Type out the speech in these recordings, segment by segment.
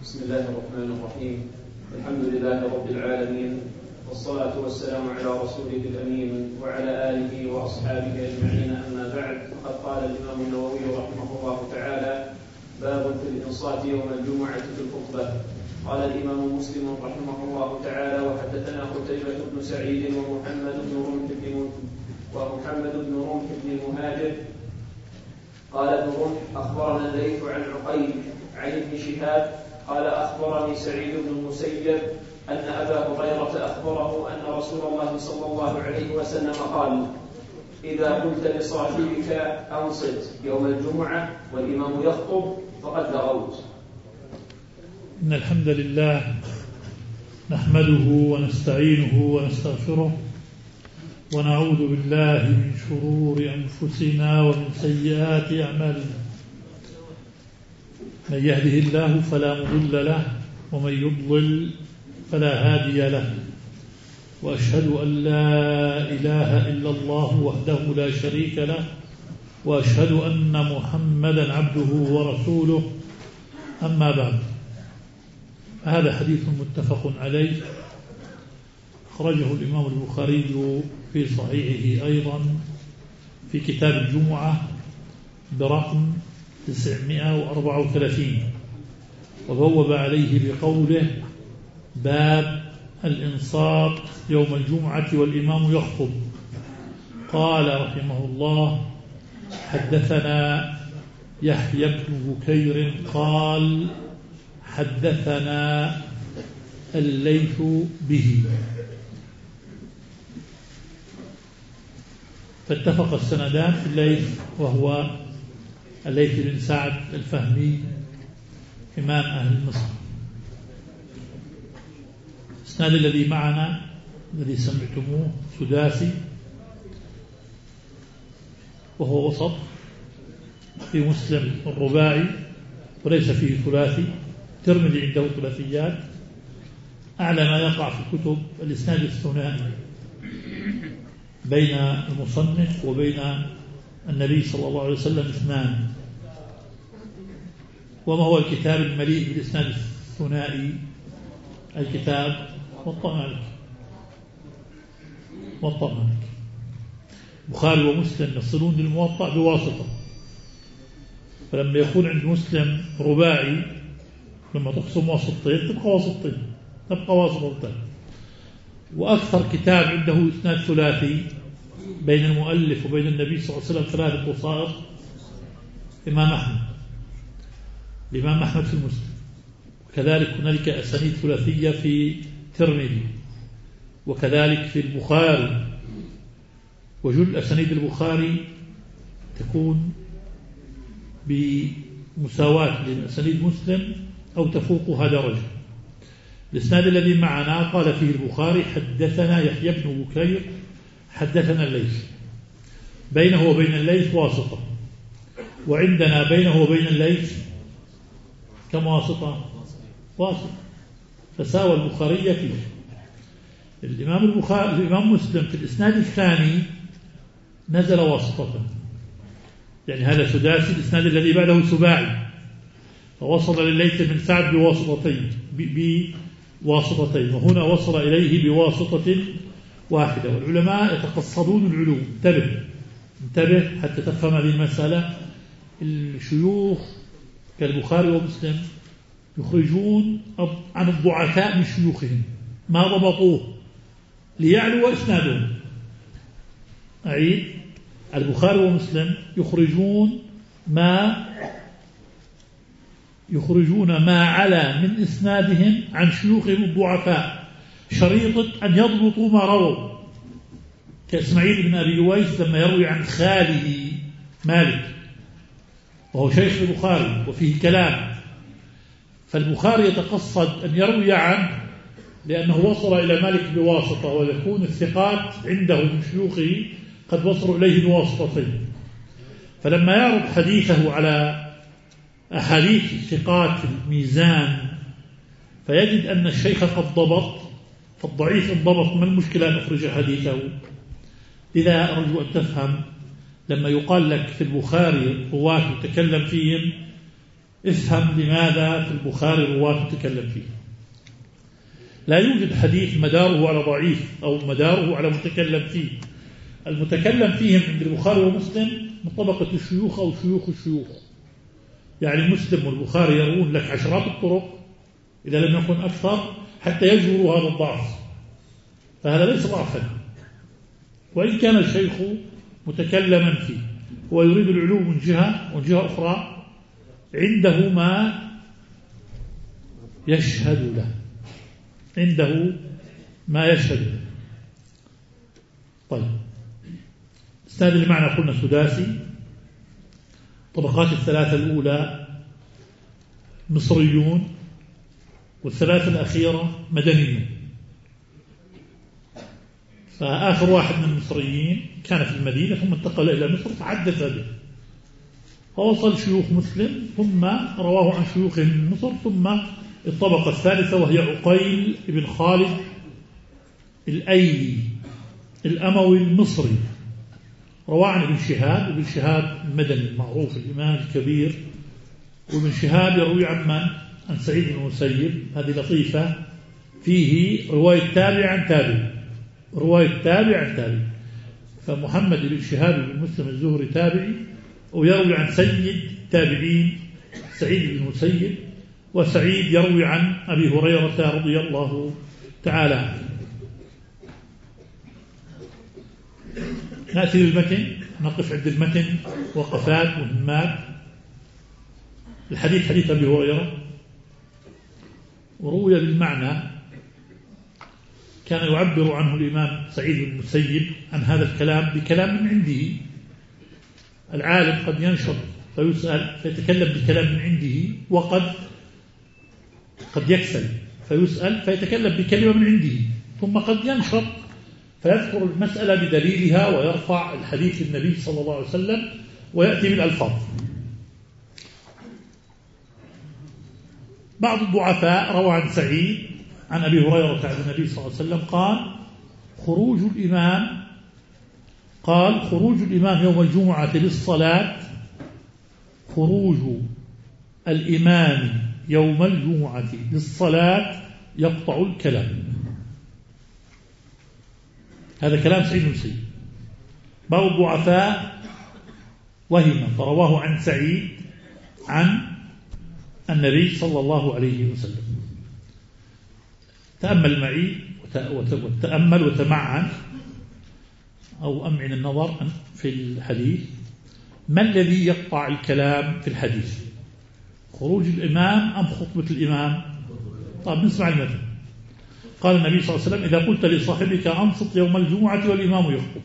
بسم الله الرحمن الرحيم. الحمد لله رب العالمين، والصلاة والسلام على رسوله الأمين وعلى آله وأصحابه أجمعين، أما بعد. فقد قال الإمام النووي رحمه الله تعالى: باب في الإنصات يوم الجمعة في الخطبة. قال الإمام مسلم رحمه الله تعالى: وحدثنا قتيبة بن سعيد ومحمد بن رمح بن المهاجر قال ابن رمح: أخبرنا الليث عن عقيل عن ابن شهاب قال: أخبرني سعيد بن المسيب أن أبا هريرة أخبره أن رسول الله صلى الله عليه وسلم قال: إذا قلت لصاحبك أنصت يوم الجمعة والإمام يخطب فقد لغوت. إن الحمد لله نحمده ونستعينه ونستغفره ونعوذ بالله من شرور أنفسنا ومن سيئات أعمالنا. من يهده الله فلا مضل له ومن يضلل فلا هادي له، وأشهد أن لا إله إلا الله وحده لا شريك له، وأشهد أن محمدا عبده ورسوله. أما بعد، هذا حديث متفق عليه، أخرجه الإمام البخاري في صحيحه أيضا في كتاب الجمعة برقم 934، وبوب عليه بقوله: باب الإنصات يوم الجمعة والإمام يخطب. قال رحمه الله: حدثنا يحيى بن بكير قال: حدثنا الليث به. فاتفق السندان في الليث، وهو الليث بن سعد الفهمي إمام أهل مصر. الإسناد الذي معنا الذي سمعتموه سداسي، وهو وسط في مسلم الرباعي وليس فيه ثلاثي. الترمذي عنده ثلاثيات، أعلى ما يقع في كتب الإسناد الثنائي بين المصنف وبين النبي صلى الله عليه وسلم اثنان. وما هو الكتاب المليء بالإسناد الثنائي؟ الكتاب موطأ مالك. البخاري ومسلم يصلون للموطأ بواسطة، فلما يكون عند مسلم رباعي لما تقسم واسطتين تبقى واسطتين. وأكثر كتاب عنده إسناد ثلاثي بين المؤلف وبين النبي صلى الله عليه وسلم 3 وسائط الإمام أحمد في المسلم، وكذلك هنالك أسانيد ثلاثية في الترمذي، وكذلك في البخاري. وجل أسانيد البخاري تكون بمساواة لأسانيد مسلم أو تفوقها درجة. الإسناد الذي معنا قال فيه البخاري: حدثنا يحيى بن بكير حدثنا الليث. بينه وبين الليث واسطة، وعندنا بينه وبين الليث كم واسطة؟ فساوى البخاري فيه. الإمام مسلم في الإسناد الثاني نزل واسطة، يعني هذا سداسي. الإسناد الذي بعده سباعي، فوصل لليث بن سعد بواسطتين، وهنا وصل إليه بواسطة واحدة. والعلماء يتقصدون العلوم. انتبه حتى تفهم هذه المسألة. الشيوخ كالبخاري ومسلم يخرجون عن الضعفاء من شيوخهم ما ضبطوه ليعلو إسنادهم. أعيد: البخاري ومسلم يخرجون ما علا من إسنادهم عن شيوخهم الضعفاء، شريطة أن يضبطوا ما رووا، كإسماعيل بن أبي ويس لما يروي عن خاله مالك، وهو شيخ البخاري وفيه كلام، فالبخاري يتقصد أن يروي عنه لأنه وصل إلى مالك بواسطة، ويكون الثقات عنده من شيوخه قد وصلوا إليه بواسطتين. فلما يعرض حديثه على أحاديث الثقات في الميزان فيجد أن الشيخ قد ضبط، فالضعيف الضبط، ما المشكلة أن نخرج حديثه؟ لذا أرجو أن تفهم، لما يقال لك في البخاري رواة تكلم فيهم افهم لماذا في البخاري رواة تتكلم فيه. لا يوجد حديث مداره على ضعيف أو مداره على متكلم فيه. المتكلم فيهم عند البخاري ومسلم من طبقة الشيوخ أو شيوخ الشيوخ، يعني مسلم والبخاري يروون لك عشرات الطرق إذا لم يكن أكثر حتى يجبروا هذا الضعف، فهذا ليس ضعفا وإن كان الشيخ متكلما فيه. هو يريد العلو من جهة وجهة أخرى عنده ما يشهد له، عنده ما يشهد له. طيب، الإسناد اللي معنا قلنا سداسي. طبقات الثلاثة الأولى مصريون، والثلاثة الأخيرة مدنيون. فآخر واحد من المصريين كان في المدينة ثم انتقل إلى مصر فحدث به، فوصل شيوخ مسلم ثم رواه عن شيوخه من مصر، ثم الطبقة الثالثة وهي عقيل بن خالد الأيلي الأموي المصري، رواه عن ابن شهاب. ابن شهاب المدني المعروف الإمام الكبير، وابن شهاب يروي عن من؟ عن سعيد بن المسيب. هذه لطيفة، فيه رواية تابع عن تابع، رواية تابع عن تابع. فمحمد بن شهاب بن مسلم الزهري تابعي، ويروي عن سيد تابعين سعيد بن المسيب، وسعيد يروي عن أبي هريرة رضي الله تعالى عنه. نأتي للمتن، نقف عند المتن وقفات مهمات. الحديث حديث أبي هريرة، وروي بالمعنى، كان يعبر عنه الإمام سعيد بن المسيب عن هذا الكلام بكلام من عنده. العالم قد ينشط فيسأل فيتكلم بكلام من عنده، وقد يكسل فيسأل فيتكلم بكلمة من عنده، ثم قد ينشط فيذكر المسألة بدليلها ويرفع الحديث النبي صلى الله عليه وسلم ويأتي بالألفاظ. بعض الضعفاء روى عن سعيد عن أبي هريرة عن النبي صلى الله عليه وسلم قال خروج الإمام يوم الجمعة للصلاة، خروج الإمام يوم الجمعة للصلاة يقطع الكلام. هذا كلام سعيد بن المسيب. بعض الضعفاء وهم فرواه عن سعيد عن النبي صلى الله عليه وسلم. تأمل معي وتأمل وتمعن أو أمعن النظر في الحديث. ما الذي يقطع الكلام في الحديث؟ خروج الإمام أم خطبة الإمام؟ طيب نسمع المثل. قال النبي صلى الله عليه وسلم: إذا قلت لصاحبك أنصت يوم الجمعة والإمام يخطب.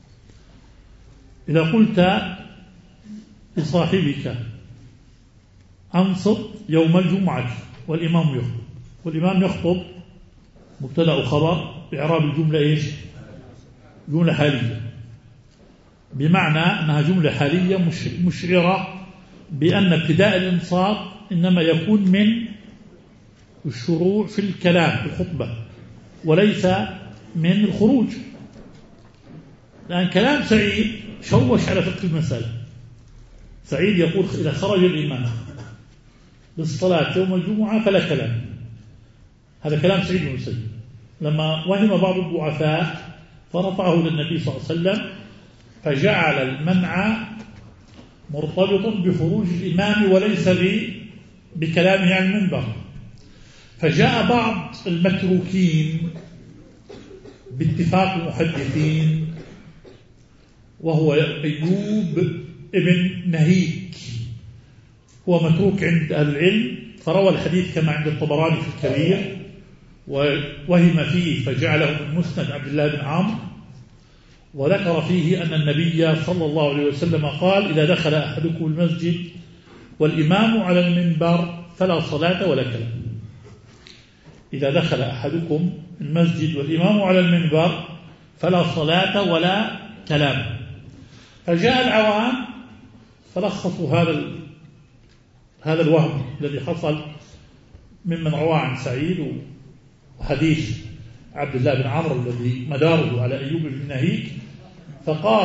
إذا قلت لصاحبك أنصت يوم الجمعة والإمام يخطب، والإمام يخطب مبتدأ وخبر، إعراب الجملة إيش؟ جملة حالية، بمعنى أنها جملة حالية مشعرة بأن ابتداء الإنصات إنما يكون من الشروع في الكلام في الخطبة وليس من الخروج. لأن كلام سعيد شوش على فقه المسألة. سعيد يقول: إذا خرج الإمام للصلاة يوم الجمعة فلا كلام. هذا كلام سعيد بن المسيب. لما وهم بعض الضعفاء فرفعه للنبي صلى الله عليه وسلم، فجعل المنع مرتبطا بخروج الإمام وليس بكلامه عن المنبر. فجاء بعض المتروكين باتفاق المحدثين وهو أيوب ابن نهيك، هو متروك عند أهل العلم، فروى الحديث كما عند الطبراني في الكبير ووهم فيه فجعله من مسند عبد الله بن عمرو، وذكر فيه أن النبي صلى الله عليه وسلم قال: إذا دخل أحدكم المسجد والإمام على المنبر فلا صلاة ولا كلام. إذا دخل أحدكم المسجد والإمام على المنبر فلا صلاة ولا كلام. فجاء العوام فلخصوا هذا الوهم الذي حصل ممن روى عن سعيد وحديث عبد الله بن عمرو الذي مداره على أيوب بن نهيك،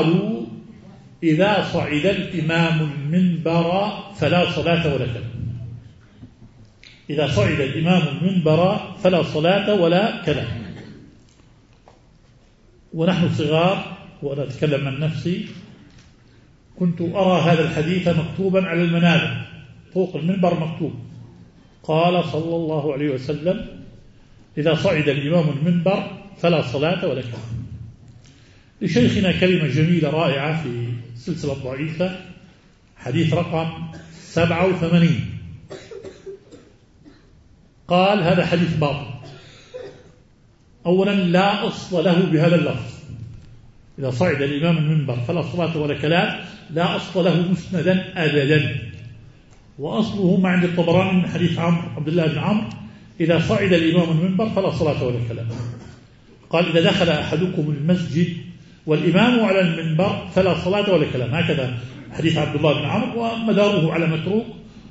فقالوا: إذا صعد الإمام المنبر فلا صلاة ولا كلام. إذا صعد الإمام المنبر فلا صلاة ولا كلام. ونحن صغار، وأنا أتكلم عن نفسي، كنت أرى هذا الحديث مكتوبا على المنابر فوق المنبر مكتوب: قال صلى الله عليه وسلم: إذا صعد الإمام المنبر فلا صلاة ولا كلام. لشيخنا كلمة جميلة رائعة في سلسلة ضعيفة، حديث رقم 87، قال: هذا حديث باطل. أولا لا أصل له بهذا اللفظ، إذا صعد الإمام المنبر فلا صلاة ولا كلام، لا أصل له مسندا أبدا. وأصله ما عند الطبراني من حديث عبد الله بن عمرو: إذا صعد الإمام المنبر فلا صلاة ولا كلام. قال: إذا دخل أحدكم المسجد والإمام على المنبر فلا صلاة ولا كلام. هكذا حديث عبد الله بن عمرو، ومداره على متروك.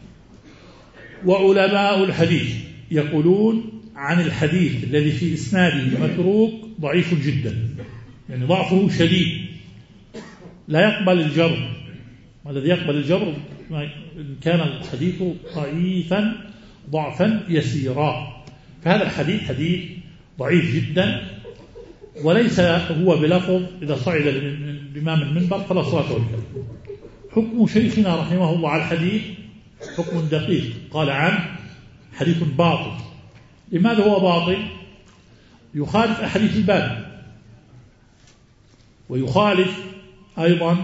وعلماء الحديث يقولون عن الحديث الذي في إسناده متروك ضعيف جدا، يعني ضعفه شديد لا يقبل الجر. والذي يقبل الجر إن كان الحديث ضعيفا ضعفا يسيرا. فهذا الحديث حديث ضعيف جدا، وليس هو بلفظ إذا صعد الإمام المنبر فلا صلاة ولا كلام. حكم شيخنا رحمه الله على الحديث حكم دقيق، قال عنه حديث باطل. لماذا هو باطل؟ يخالف أحاديث الباب، ويخالف أيضا،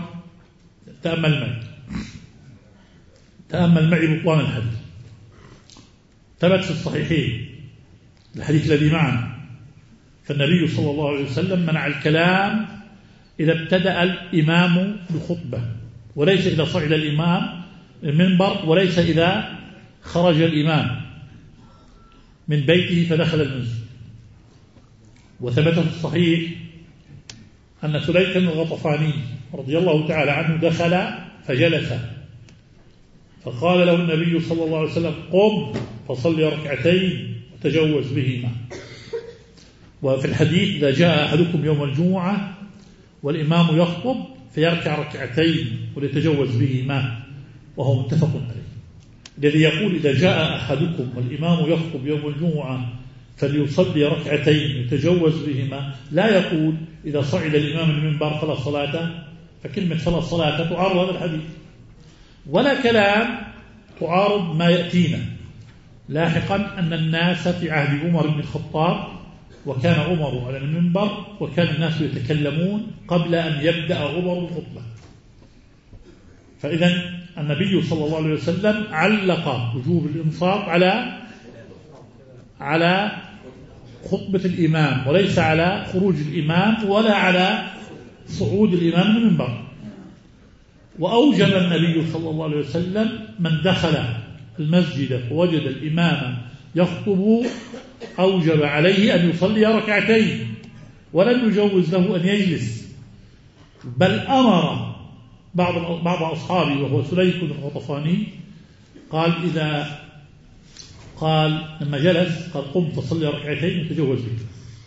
تأمل معي بطلان الحديث. ثبت في الصحيحين الحديث الذي معنا، فالنبي صلى الله عليه وسلم منع الكلام إذا ابتدأ الإمام بخطبة، وليس إذا صعد الإمام المنبر، وليس إذا خرج الإمام من بيته فدخل المسجد. وثبت في الصحيح أن سليك الغطفاني رضي الله تعالى عنه دخل فجلس، فقال له النبي صلى الله عليه وسلم: قم فصلي ركعتين وتجوز بهما. وفي الحديث: إذا جاء أحدكم يوم الجمعة والإمام يخطب فيركع ركعتين وليتجوز بهما، وهو متفق عليه. الذي يقول إذا جاء أحدكم والإمام يخطب يوم الجمعة فليصلي ركعتين يتجوز بهما، لا يقول إذا صعد الإمام المنبر فلا صلاة، فكلمة فلا صلاة تعارض هذا الحديث، ولا كلام تعارض ما يأتينا لاحقا أن الناس في عهد عمر بن الخطاب، وكان عمر على المنبر، وكان الناس يتكلمون قبل أن يبدأ عمر الخطبة. فإذا النبي صلى الله عليه وسلم علق وجوب الإنصات على خطبة الإمام، وليس على خروج الإمام ولا على صعود الإمام من المنبر. وأوجب النبي صلى الله عليه وسلم من دخل المسجد فوجد الإمام يخطب أوجب عليه أن يصلي ركعتين، ولن يجوز له أن يجلس، بل أمر بعض أصحابه وهو سليك الغطفاني قال لما جلس قال: قم فصلي ركعتين وتجوز به.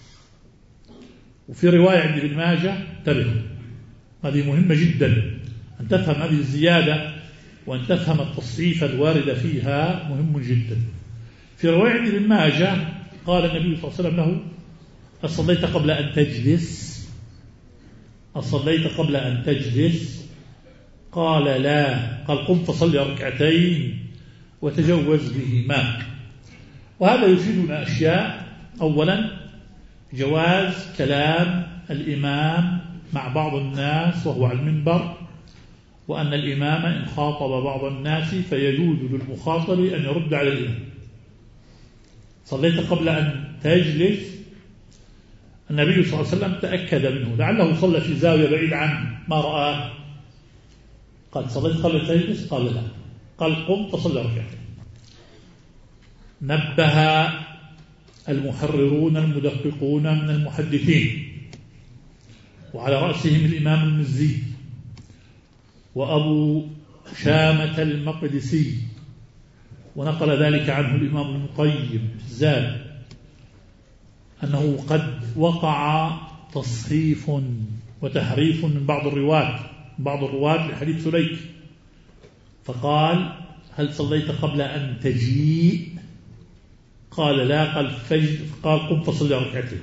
وفي رواية عند ابن ماجه، انتبه، هذه مهمة جدا أن تفهم هذه الزيادة، وأن تفهم التصحيف الوارد فيها مهم جدا. في رواية عند ابن ماجه قال النبي صلى الله عليه وسلم له: أصليت قبل أن تجلس؟ أصليت قبل أن تجلس؟ قال: لا. قال: قم فصلي ركعتين وتجوز بهما. وهذا يفيدنا أشياء: أولا جواز كلام الإمام مع بعض الناس وهو على المنبر، وأن الإمام إن خاطب بعض الناس فيجوز للمخاطب أن يرد على الإمام. صليت قبل أن تجلس، النبي صلى الله عليه وسلم تأكد منه، لعله صلى في زاوية بعيد عنه ما رآه، قال: صليت قبل أن تجلس؟ قال: لا. قال: قم فصلي ركعتين. نبه المحررون المدققون من المحدثين، وعلى رأسهم الإمام المزي وأبو شامة المقدسي، ونقل ذلك عنه الإمام ابن القيم في الزاد، أنه قد وقع تصحيف وتحريف من بعض الرواة لحديث سليك، فقال: هل صليت قبل أن تجيء؟ قال لا، قال قم فصلي ركعتين.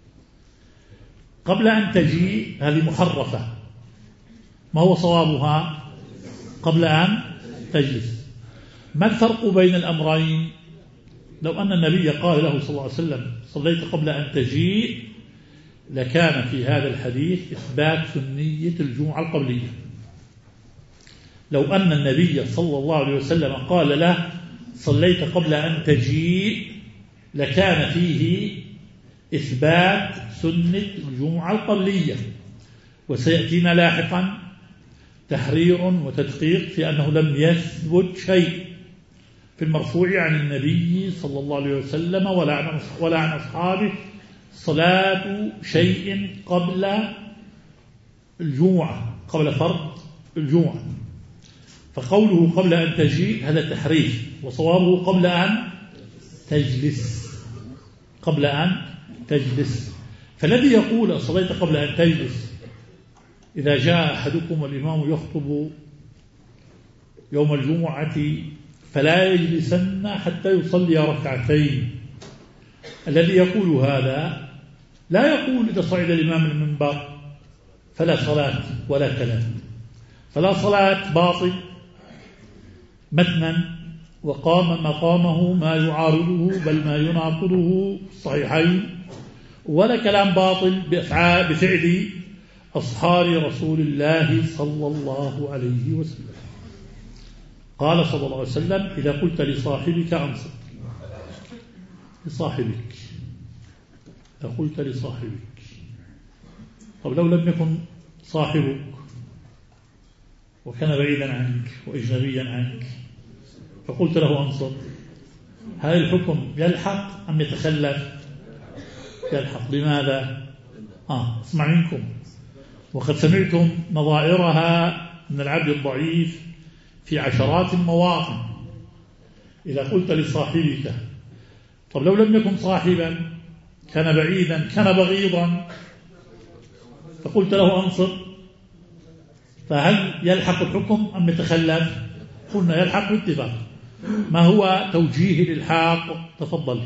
قبل أن تجيء هذه محرفة، ما هو صوابها؟ قبل أن تجلس. ما الفرق بين الأمرين؟ لو أن النبي قال له صلى الله عليه وسلم صليت قبل أن تجيء، لكان في هذا الحديث إثبات سنية الجمعة القبلية. لو أن النبي صلى الله عليه وسلم قال له صليت قبل أن تجيء، لكان فيه إثبات سنة الجمعة القبلية. وسيأتينا لاحقا تحرير وتدقيق في أنه لم يثبت شيء في المرفوع عن النبي صلى الله عليه وسلم ولا عن أصحابه صلاة شيء قبل الجمعة، قبل فرض الجمعة. فقوله قبل أن تجيء هذا تحريف، وصوابه قبل أن تجلس، قبل أن تجلس. فالذي يقول صليت قبل أن تجلس، إذا جاء أحدكم والإمام يخطب يوم الجمعة فلا يجلسن حتى يصلي ركعتين. الذي يقول هذا لا يقول إذا صعد الإمام المنبر فلا صلاة ولا كلام، فلا صلاة باطل متنا وقام مقامه ما يعارضه بل ما يناقضه الصحيحين، ولا كلام باطل بفعل أصحاب رسول الله صلى الله عليه وسلم. قال صلى الله عليه وسلم إذا قلت لصاحبك أنصت، لصاحبك، إذا قلت لصاحبك، طب لو لم يكن صاحبك وكان بعيدا عنك وإجنبيا عنك فقلت له أنصت، هل الحكم يلحق أم يتخلف؟ يلحق. لماذا؟ اسمع منكم، وقد سمعتم نظائرها من العبد الضعيف في عشرات المواطن. إذا قلت لصاحبك، طب لو لم يكن صاحبا، كان بعيدا، كان بغيضا، فقلت له أنصت، فهل يلحق الحكم أم يتخلف؟ قلنا يلحق باتفاق. ما هو توجيه الإلحاق؟ تفضل.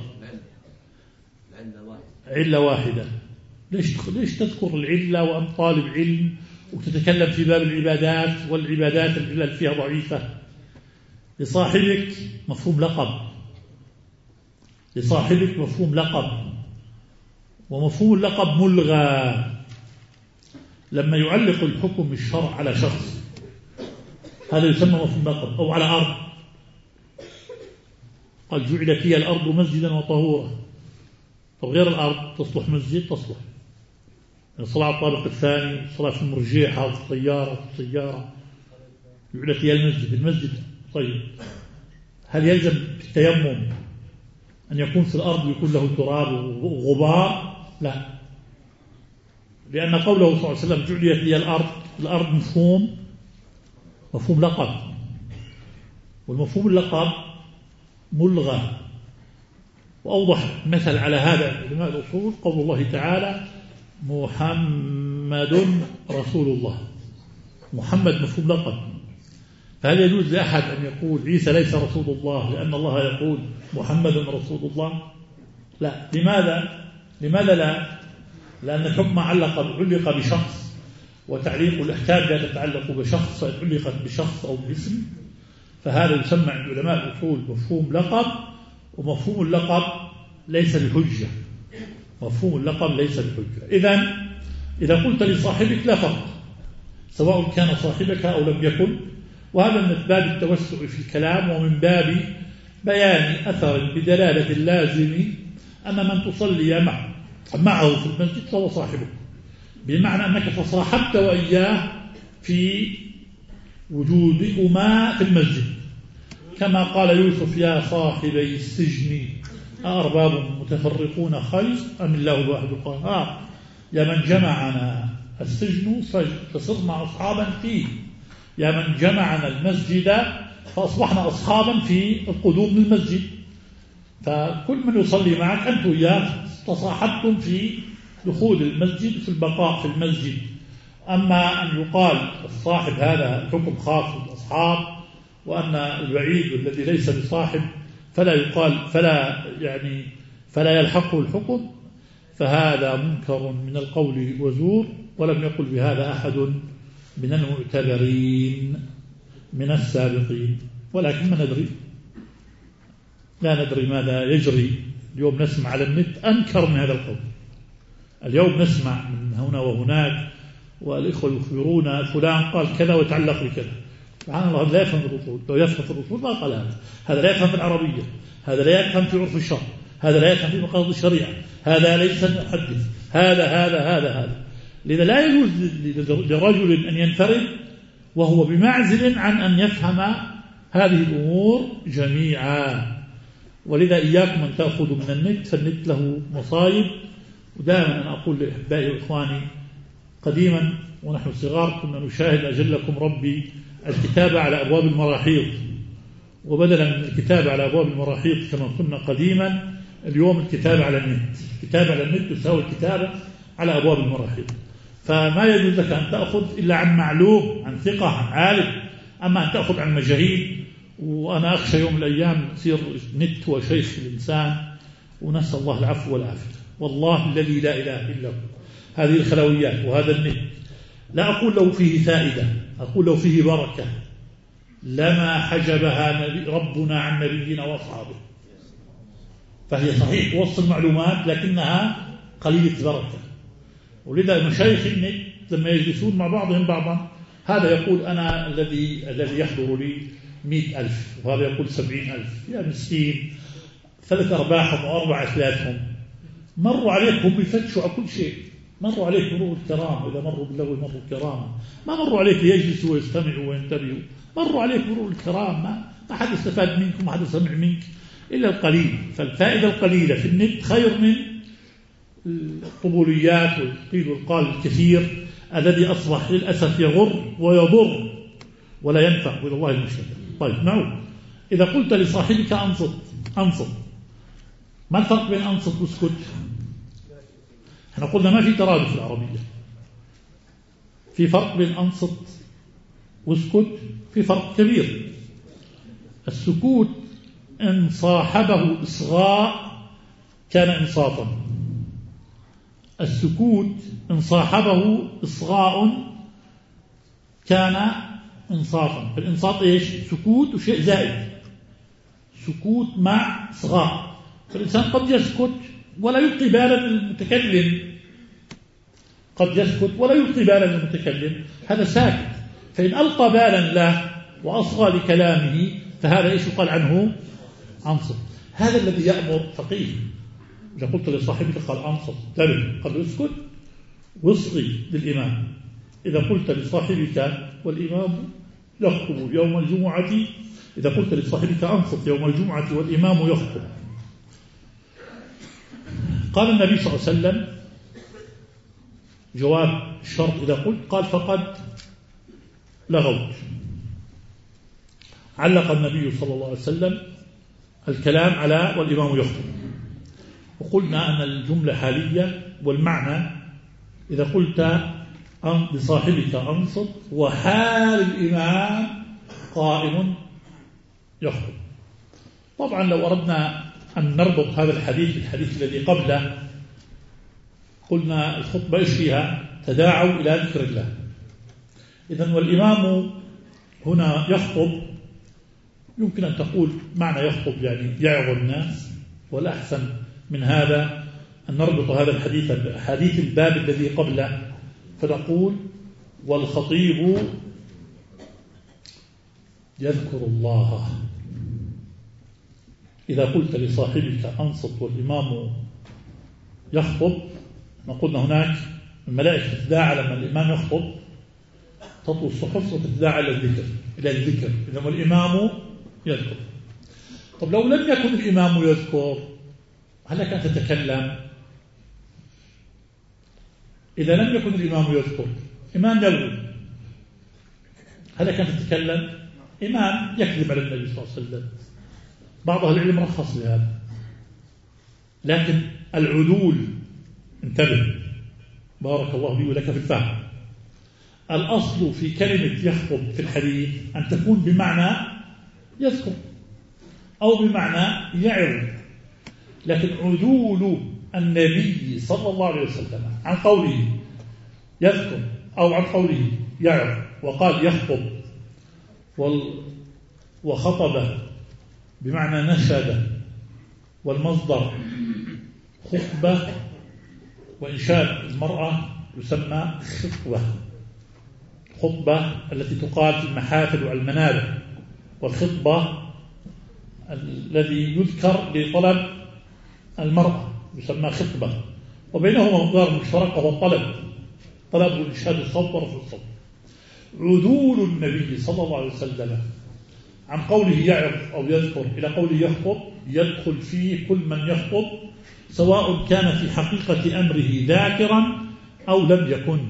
علة واحدة. ليش تذكر العلة وأنت طالب علم وتتكلم في باب العبادات، والعبادات العلل فيها ضعيفة؟ لصاحبك مفهوم لقب، لصاحبك مفهوم لقب، ومفهوم اللقب ملغى لما يعلق الحكم الشرع على شخص، هذا يسمى مفهوم لقب. أو على أرض، قد جعلت هي الأرض مسجدا وطهورا، طب غير الأرض تصلح مسجد؟ تصلح. الصلاة الطابق الثاني، صلاة في المرجيحة، في الطيارة، جعلت هي المسجد. طيب هل يلزم التيمم أن يكون في الأرض يكون له تراب وغبار؟ لا، لأن قوله صلى الله عليه وسلم جعلت هي الأرض مفهوم لقب، والمفهوم اللقب ملغى. وأوضح مثل على هذا علماء الأصول قول الله تعالى محمد رسول الله. محمد مفهوم لقب، فهل يجوز لأحد أن يقول عيسى ليس رسول الله لأن الله يقول محمد رسول الله؟ لا. لماذا لا؟ لأن الحكم علق بشخص، وتعليق الأحكام لا تتعلق بشخص، علقت بشخص أو باسم، فهذا يسمى عند علماء الأصول مفهوم لقب. ومفهوم اللقب ليس بحجة، مفهوم اللقب ليس بحجة. إذا قلت لصاحبك لا فرق، سواء كان صاحبك أو لم يكن. وهذا من باب التوسع في الكلام، ومن باب بيان أثر بدلالة اللازم أن من تصلي معه في المسجد فهو صاحبك، بمعنى أنك تصاحبت وإياه في وجودكما في المسجد، كما قال يوسف يا صاحبي السجن أأرباب متفرقون خير أم الله الواحد القهار، يا من جمعنا السجن فصرنا أصحابا فيه، يا من جمعنا المسجد فأصبحنا أصحابا في القدوم للمسجد. فكل من يصلي معك أنت وياه تصاحبتم في دخول المسجد، في البقاء في المسجد. أما أن يقال الصاحب هذا حكم خاص بالأصحاب، وأن البعيد والذي ليس بصاحب فلا يقال فلا يلحقه الحكم، فهذا منكر من القول وزور، ولم يقل بهذا أحد من المعتبرين من السابقين. ولكن ما ندري، لا ندري ماذا يجري. اليوم نسمع على النت أنكر من هذا القول. اليوم نسمع من هنا وهناك والإخوة يخبرون فلان قال كذا ويتعلق بكذا. سبحان الله، لا يفهم الأصول. لو يفهم في الأصول ما قال هذا لا يفهم في العربية، هذا لا يفهم في عرف الشرع، هذا لا يفهم في مقاصد الشريعة، هذا ليس محدث، هذا. لذا لا يجوز لرجل أن ينفرد وهو بمعزل عن أن يفهم هذه الأمور جميعا. ولذا إياكم أن تأخذوا من النت، فالنت له مصايب. ودائما أنا أقول لأحبائي وإخواني، قديما ونحن صغار كنا نشاهد أجلكم ربي الكتابة على أبواب المراحيض، وبدلا من الكتابة على أبواب المراحيض كما كنا قديما، اليوم الكتابة على النت. الكتابة على النت تساوي الكتابة على أبواب المراحيض. فما يجوز لك أن تأخذ إلا عن معلوم، عن ثقة، عن عالم. أما أن تأخذ عن مجاهيل، وأنا أخشى يوم من الأيام يصير نت هو شيخ الإنسان، ونسأل الله العفو والعافية. والله الذي لا إله إلا هو، هذه الخلويات وهذا النت لا أقول لو فيه فائدة، أقول لو فيه بركة لما حجبها ربنا عن نبينا وأصحابه. فهي صحيح توصل معلومات لكنها قليلة بركة. ولذا مشايخ النت لما يجلسون مع بعضهم بعضا، هذا يقول أنا الذي يحضر لي 100,000، وهذا يقول 70,000. يا مسكين، 3 أرباحهم و4 أثلاثهم مروا عليكم بيفتشوا على كل شيء. مروا عليك مرور الكرام، إذا مروا باللغو مروا الكرامة. ما مروا عليك ليجلسوا ويستمعوا وينتبهوا، مروا عليك مرور الكرام. ما حد استفاد منك وما حد سمع منك إلا القليل. فالفائدة القليلة في النت خير من القبوليات والقيل والقال الكثير الذي أصبح للأسف يغر ويضر ولا ينفع، إلى الله المشهد. طيب نعود. إذا قلت لصاحبك أنصت، ما الفرق بين أنصت واسكت؟ احنا قلنا ما في ترادف في العربية. في فرق بين أنصت واسكت، في فرق كبير. السكوت إن صاحبه إصغاء كان إنصاتا. السكوت إن صاحبه إصغاء كان إنصافا. فالإنصات إيش؟ سكوت وشيء زائد، سكوت مع إصغاء. فالإنسان قد يسكت ولا يلقي بالا للمتكلم، قد يسكت ولا يلقي بالا للمتكلم، هذا ساكت. فإن ألقى بالا له وأصغى لكلامه فهذا إيش يقال عنه؟ أنصت. هذا الذي يأمر فقيه. إذا قلت لصاحبك قال أنصت، تبع قد يسكت واصغي للإمام. إذا قلت لصاحبك والإمام يخطب يوم الجمعة، إذا قلت لصاحبك أنصت يوم الجمعة والإمام يخطب. قال النبي صلى الله عليه وسلم جواب الشرط إذا قلت، قال فقد لغوت. علق النبي صلى الله عليه وسلم الكلام على والإمام يخطب. وقلنا أن الجملة حالية، والمعنى إذا قلت لصاحبك أنصت وحال الإمام قائم يخطب. طبعا لو أردنا أن نربط هذا الحديث الذي قبله، قلنا الخطبة إيش فيها؟ تداعوا إلى ذكر الله. إذن والإمام هنا يخطب، يمكن أن تقول معنى يخطب يعني يعظ الناس، والأحسن من هذا أن نربط هذا الحديث بحديث الباب الذي قبله، فنقول والخطيب يذكر الله. إذا قلت لصاحبك أنصت والإمام يخطب، نقول هناك الملائكة تتداعى لما الإمام يخطب، تطوي الصحف وتتداعى إلى الذكر إذا الإمام يذكر. طب لو لم يكن الإمام يذكر، هل لك أن تتكلم؟ إذا لم يكن الإمام يذكر، إمام يلغو، هل لك أن تتكلم؟ إمام يكذب على النبي صلى الله عليه وسلم. بعض أهل العلم رخص لهذا، لكن العدول، انتبه بارك الله لي ولك في الفهم. الأصل في كلمة يخطب في الحديث أن تكون بمعنى يذكر. أو بمعنى يعظ. لكن عدول النبي صلى الله عليه وسلم عن قوله يذكر أو عن قوله يعظ، وقال يخطب وخطب بمعنى نشد، والمصدر خطبة، وإنشاد المرأة يسمى خطبة. خطبة التي تقال في المحافل والمنابر، والخطبة الذي يذكر لطلب المرأة يسمى خطبة، وبينهما مقدار مشترك وهو طلب إنشاد الصوت ورفع الصوت. عدول النبي صلى الله عليه وسلم عن قوله يعظ أو يذكر إلى قوله يخطب يدخل فيه كل من يخطب، سواء كان في حقيقة أمره ذاكرا أو لم يكن،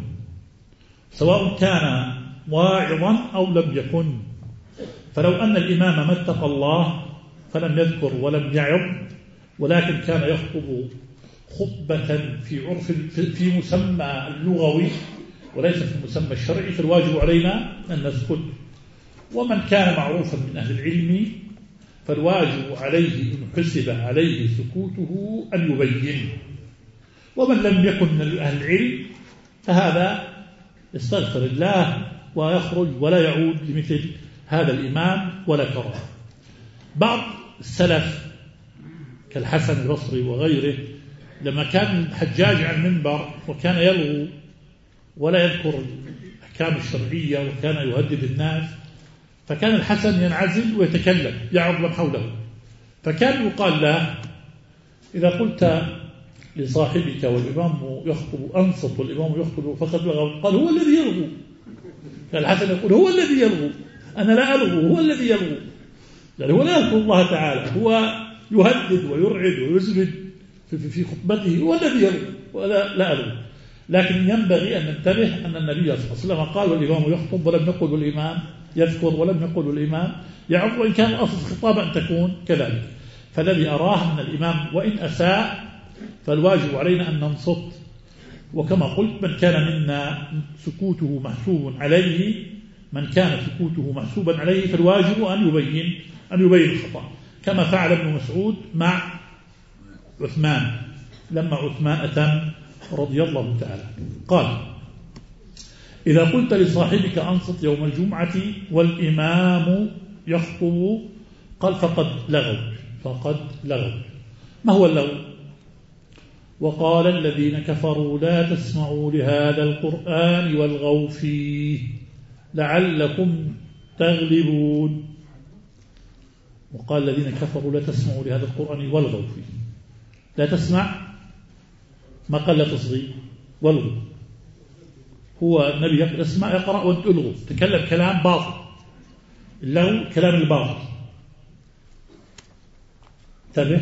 سواء كان واعظا أو لم يكن. فلو أن الإمام ما اتقى الله فلم يذكر ولم يعظ، ولكن كان يخطب خطبة في مسمى اللغوي وليس في المسمى الشرعي، فالواجب علينا أن نسكت. ومن كان معروفا من أهل العلم فالواجب عليه إن حسب عليه سكوته أن يبين، ومن لم يكن من أهل العلم فهذا يستغفر الله ويخرج ولا يعود لمثل هذا الإمام ولا كرامه. بعض السلف كالحسن البصري وغيره لما كان الحجاج على المنبر وكان يلغو ولا يذكر الأحكام الشرعية وكان يهدد الناس، فكان الحسن ينعزل ويتكلم يعظ من حوله، فكان يقال له إذا قلت لصاحبك والإمام يخطب أنصت والإمام يخطب فقد لغو، قال هو الذي يلغو. قال الحسن يقول هو الذي يلغو، أنا لا ألغو، هو الذي يلغو، يعني هو لا يذكر الله تعالى، هو يهدد ويرعد ويزبد في خطبته، هو الذي يلغو ولا لا ألغو. لكن ينبغي أن ننتبه أن النبي صلى الله عليه وسلم قال والإمام يخطب ولم يقل والإمام يذكر ولم يقل والإمام يعظ، وإن كان أصل الخطاب أن تكون كذلك. فالذي أراه أن الإمام وإن أساء فالواجب علينا أن ننصت، وكما قلت من كان منا سكوته محسوب عليه، من كان سكوته محسوبا عليه فالواجب أن يبين الخطأ، كما فعل ابن مسعود مع عثمان لما عثمان أتم رضي الله تعالى. قال إذا قلت لصاحبك أنصت يوم الجمعة والإمام يخطب، قال فقد لغوا. ما هو اللغو؟ وقال الذين كفروا لا تسمعوا لهذا القرآن والغوا فيه لعلكم تغلبون. وقال الذين كفروا لا تسمعوا لهذا القرآن والغوا فيه، لا تسمع ما قال لا تصغي والغوا. هو النبي يقول اسمع يقرأ وانت الغوا، تكلم كلام باطل، اللغو كلام الباطل. انتبه،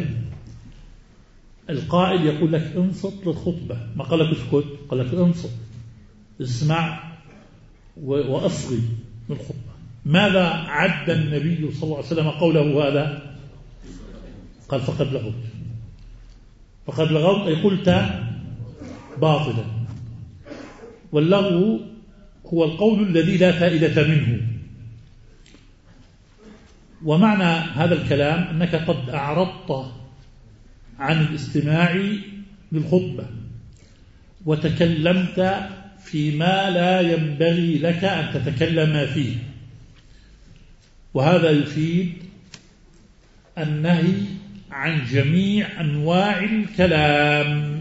القائل يقول لك انصت للخطبة، ما قال لك اسكت، قال لك انصت اسمع وأصغي للخطبة. ماذا عد النبي صلى الله عليه وسلم قوله هذا؟ قال فقد لغوت، أي قلت باطلا. واللغو هو القول الذي لا فائدة منه. ومعنى هذا الكلام أنك قد أعرضت عن الاستماع للخطبة وتكلمت فيما لا ينبغي لك أن تتكلم فيه، وهذا يفيد النهي عن جميع أنواع الكلام.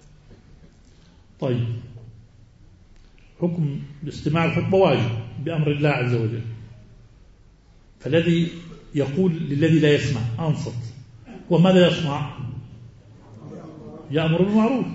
طيب، حكم الاستماع للخطبة واجب بأمر الله عز وجل، فالذي يقول للذي لا يسمع أنصت، وماذا يصنع؟ يأمر بالمعروف،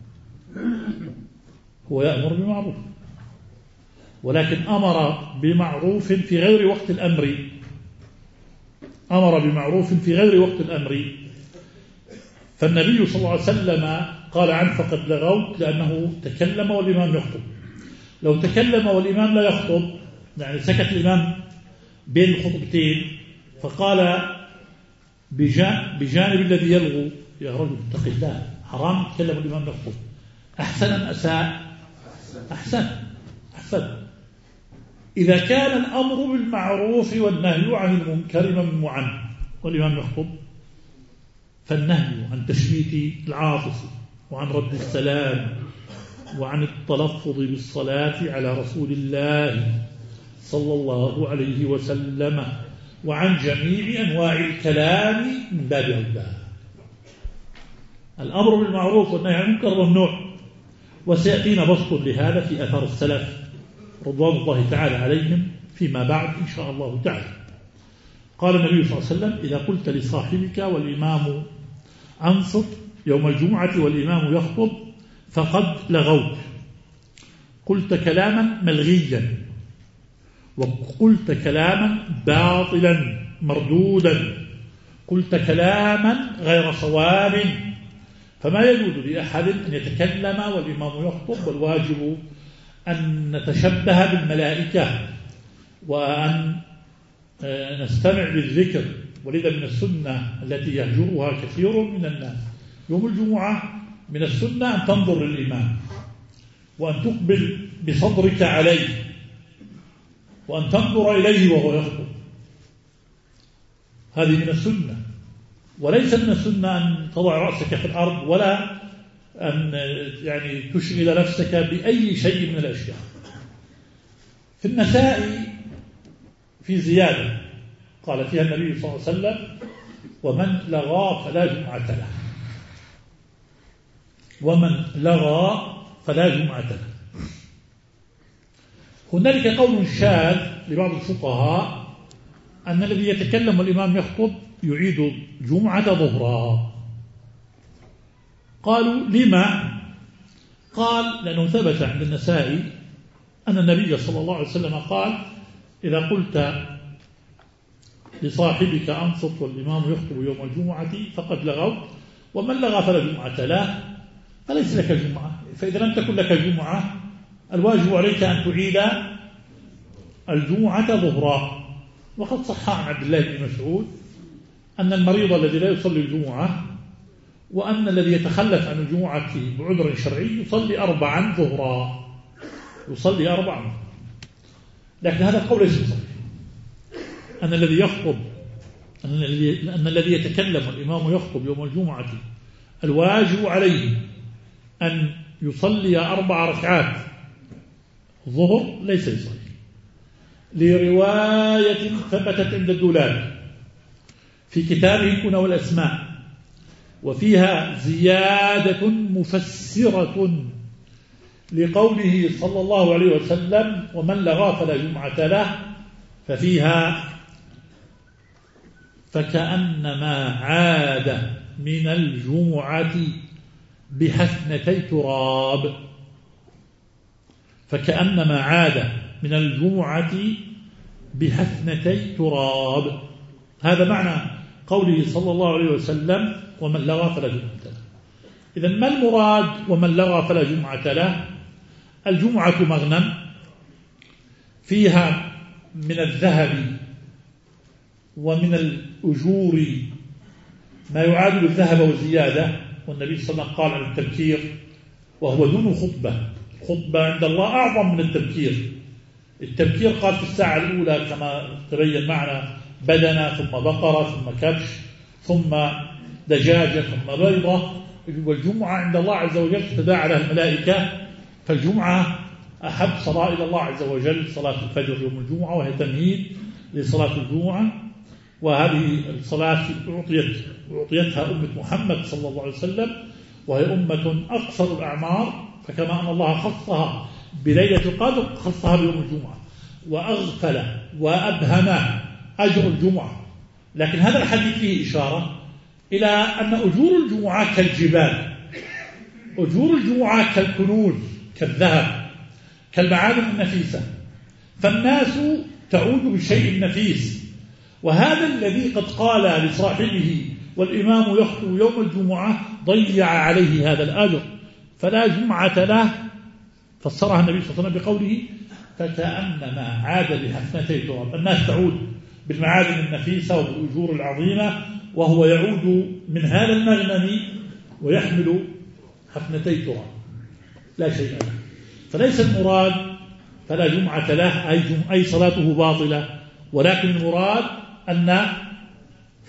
هو يأمر بالمعروف، ولكن أمر بمعروف في غير وقت الأمر، أمر بمعروف في غير وقت الأمر. فالنبي صلى الله عليه وسلم قال عنه فقد لغوت لأنه تكلم والإمام يخطب. لو تكلم والإمام لا يخطب، يعني سكت الإمام بين الخطبتين فقال بجانب الذي يلغو يا رجل اتق الله، حرام تكلم الإمام يخطب، أحسن أم أساء؟ أحسن. إذا كان الأمر بالمعروف والنهي عن المنكر ممنوعا والإمام يخطب، فالنهي عن تشميت العاطس وعن رد السلام وعن التلفظ بالصلاة على رسول الله صلى الله عليه وسلم وعن جميع أنواع الكلام من باب أولى. الأمر بالمعروف والنهي عن المنكر ممنوع، وسيأتينا بسط لهذا في أثر السلف رضوان الله تعالى عليهم فيما بعد إن شاء الله تعالى. قال النبي صلى الله عليه وسلم: إذا قلت لصاحبك والإمام أنصت يوم الجمعة والإمام يخطب فقد لغوت، قلت كلاما ملغيا، وقلت كلاما باطلا مردودا، قلت كلاما غير صواب، فما يجوز لأحد أن يتكلم والإمام يخطب، والواجب أن نتشبه بالملائكة وأن نستمع بالذكر. ولذا من السنة التي يهجرها كثير من الناس يوم الجمعة، من السنة أن تنظر للإمام وأن تقبل بصدرك عليه وأن تنظر إليه وهو يخطب، هذه من السنة. وليس من السنة أن تضع رأسك في الأرض ولا أن يعني تشغل نفسك بأي شيء من الأشياء. في النساء في زيادة قال فيها النبي صلى الله عليه وسلم: ومن لغى فلا جمعة له. ومن لغى فلا جمعة له. هنالك قول شاذ لبعض الفقهاء أن الذي يتكلم والإمام يخطب يعيد جمعة ظهرا. قالوا: لما؟ قال: لأنه ثبت عند النسائي أن النبي صلى الله عليه وسلم قال: إذا قلت لصاحبك أنصت والإمام يخطب يوم الجمعة فقد لغوت، ومن لغى فلا جمعة له، فليس لك جمعة. فإذا لم تكن لك جمعة الواجب عليك أن تعيد الجمعة ظهرا. وقد صح عن عبد الله بن مسعود أن المريض الذي لا يصلي الجمعة وأن الذي يتخلف عن الجمعة بعذر شرعي يصلي 4 ظهرا، يصلي 4. لكن هذا القول ليس صحيح، أن الذي يخطب أن الذي يتكلم والإمام يخطب يوم الجمعة الواجب عليه أن يصلي 4 ركعات ظهر ليس يصلي، لرواية ثبتت عند الدولاب في كتابه كنى والأسماء، وفيها زيادة مفسرة لقوله صلى الله عليه وسلم: ومن لغى فلا جمعة له، ففيها: فكأنما عاد من الجمعة بحفنتي تراب. فكأنما عاد من الجمعة بحفنتي تراب، هذا معنى قوله صلى الله عليه وسلم: ومن لغى فلا جمعة له. إذن ما المراد ومن لغى فلا جمعة له؟ الجمعة مغنم فيها من الذهب ومن الأجور ما يعادل الذهب وزيادة، والنبي صلى الله عليه وسلم قال عن التبكير وهو دون خطبة عند الله أعظم من التبكير. التبكير قال في الساعة الأولى كما تبين معنا بدنة، ثم بقرة، ثم كبش، ثم دجاجة، ثم بيضة. والجمعة عند الله عز وجل تداعى لها الملائكة، فالجمعة أحب صلاة إلى الله عز وجل صلاة الفجر يوم الجمعة، وهي تمهيد لصلاة الجمعة. وهذه الصلاة أعطيتها أمة محمد صلى الله عليه وسلم، وهي أمة أقصر الأعمار، فكما أن الله خصها بليلة القدر خصها بيوم الجمعة، وأغفل وأبهم أجر الجمعة. لكن هذا الحديث فيه إشارة إلى أن أجور الجمعة كالجبال، أجور الجمعة كالكنوز، كالذهب، كالمعادن النفيسة، فالناس تعود بشيء نفيس. وهذا الذي قد قال لصاحبه والإمام يخطب يوم الجمعة ضيع عليه هذا الأجر، فلا جمعة له. فسرها النبي صلى الله عليه وسلم بقوله: فكأنما عاد بحفنتي تراب. الناس تعود بالمعادن النفيسة وبالأجور العظيمة، وهو يعود من هذا المغنم ويحمل حفنتي تراب لا شيء له. فليس المراد فلا جمعة له أي صلاته باطلة، ولكن المراد أن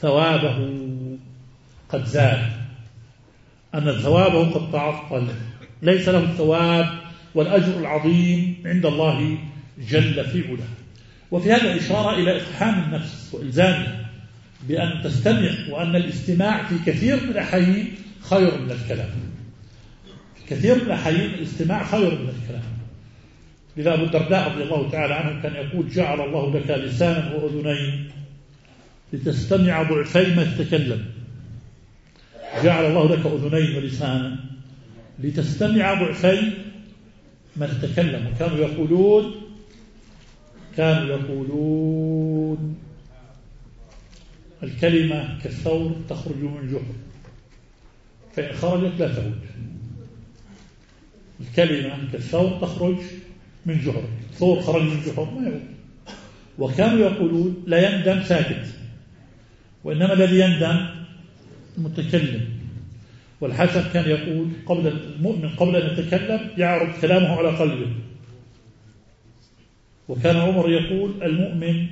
ثوابه قد زاد، أن ثوابه قد تعطل، ليس له الثواب والأجر العظيم عند الله جل في علاه. وفي هذا إشارة إلى إقحام النفس وإلزامها بأن تستمع، وأن الاستماع في كثير من الأحيان خير من الكلام. في كثير من الأحيان الاستماع خير من الكلام. لذا أبو الدرداء رضي الله تعالى عنه كان يقول: جعل الله لك لسانا وأذنين لتستمع ضعفي ما تتكلم. جعل الله لك أذنين ولسانا لتستمع ضعفي ما تتكلم. كانوا يقولون الكلمة كالثور تخرج من جحر فإن خرجت لا تعود. الكلمة كالثور تخرج من جحر، ثور خرج من جحر ما يعود. وكانوا يقولون لا يندم ساكت، وإنما الذي يندم المتكلم. والحسن كان يقول: قبل المؤمن قبل أن يتكلم يعرض كلامه على قلبه. وكان عمر يقول: المؤمن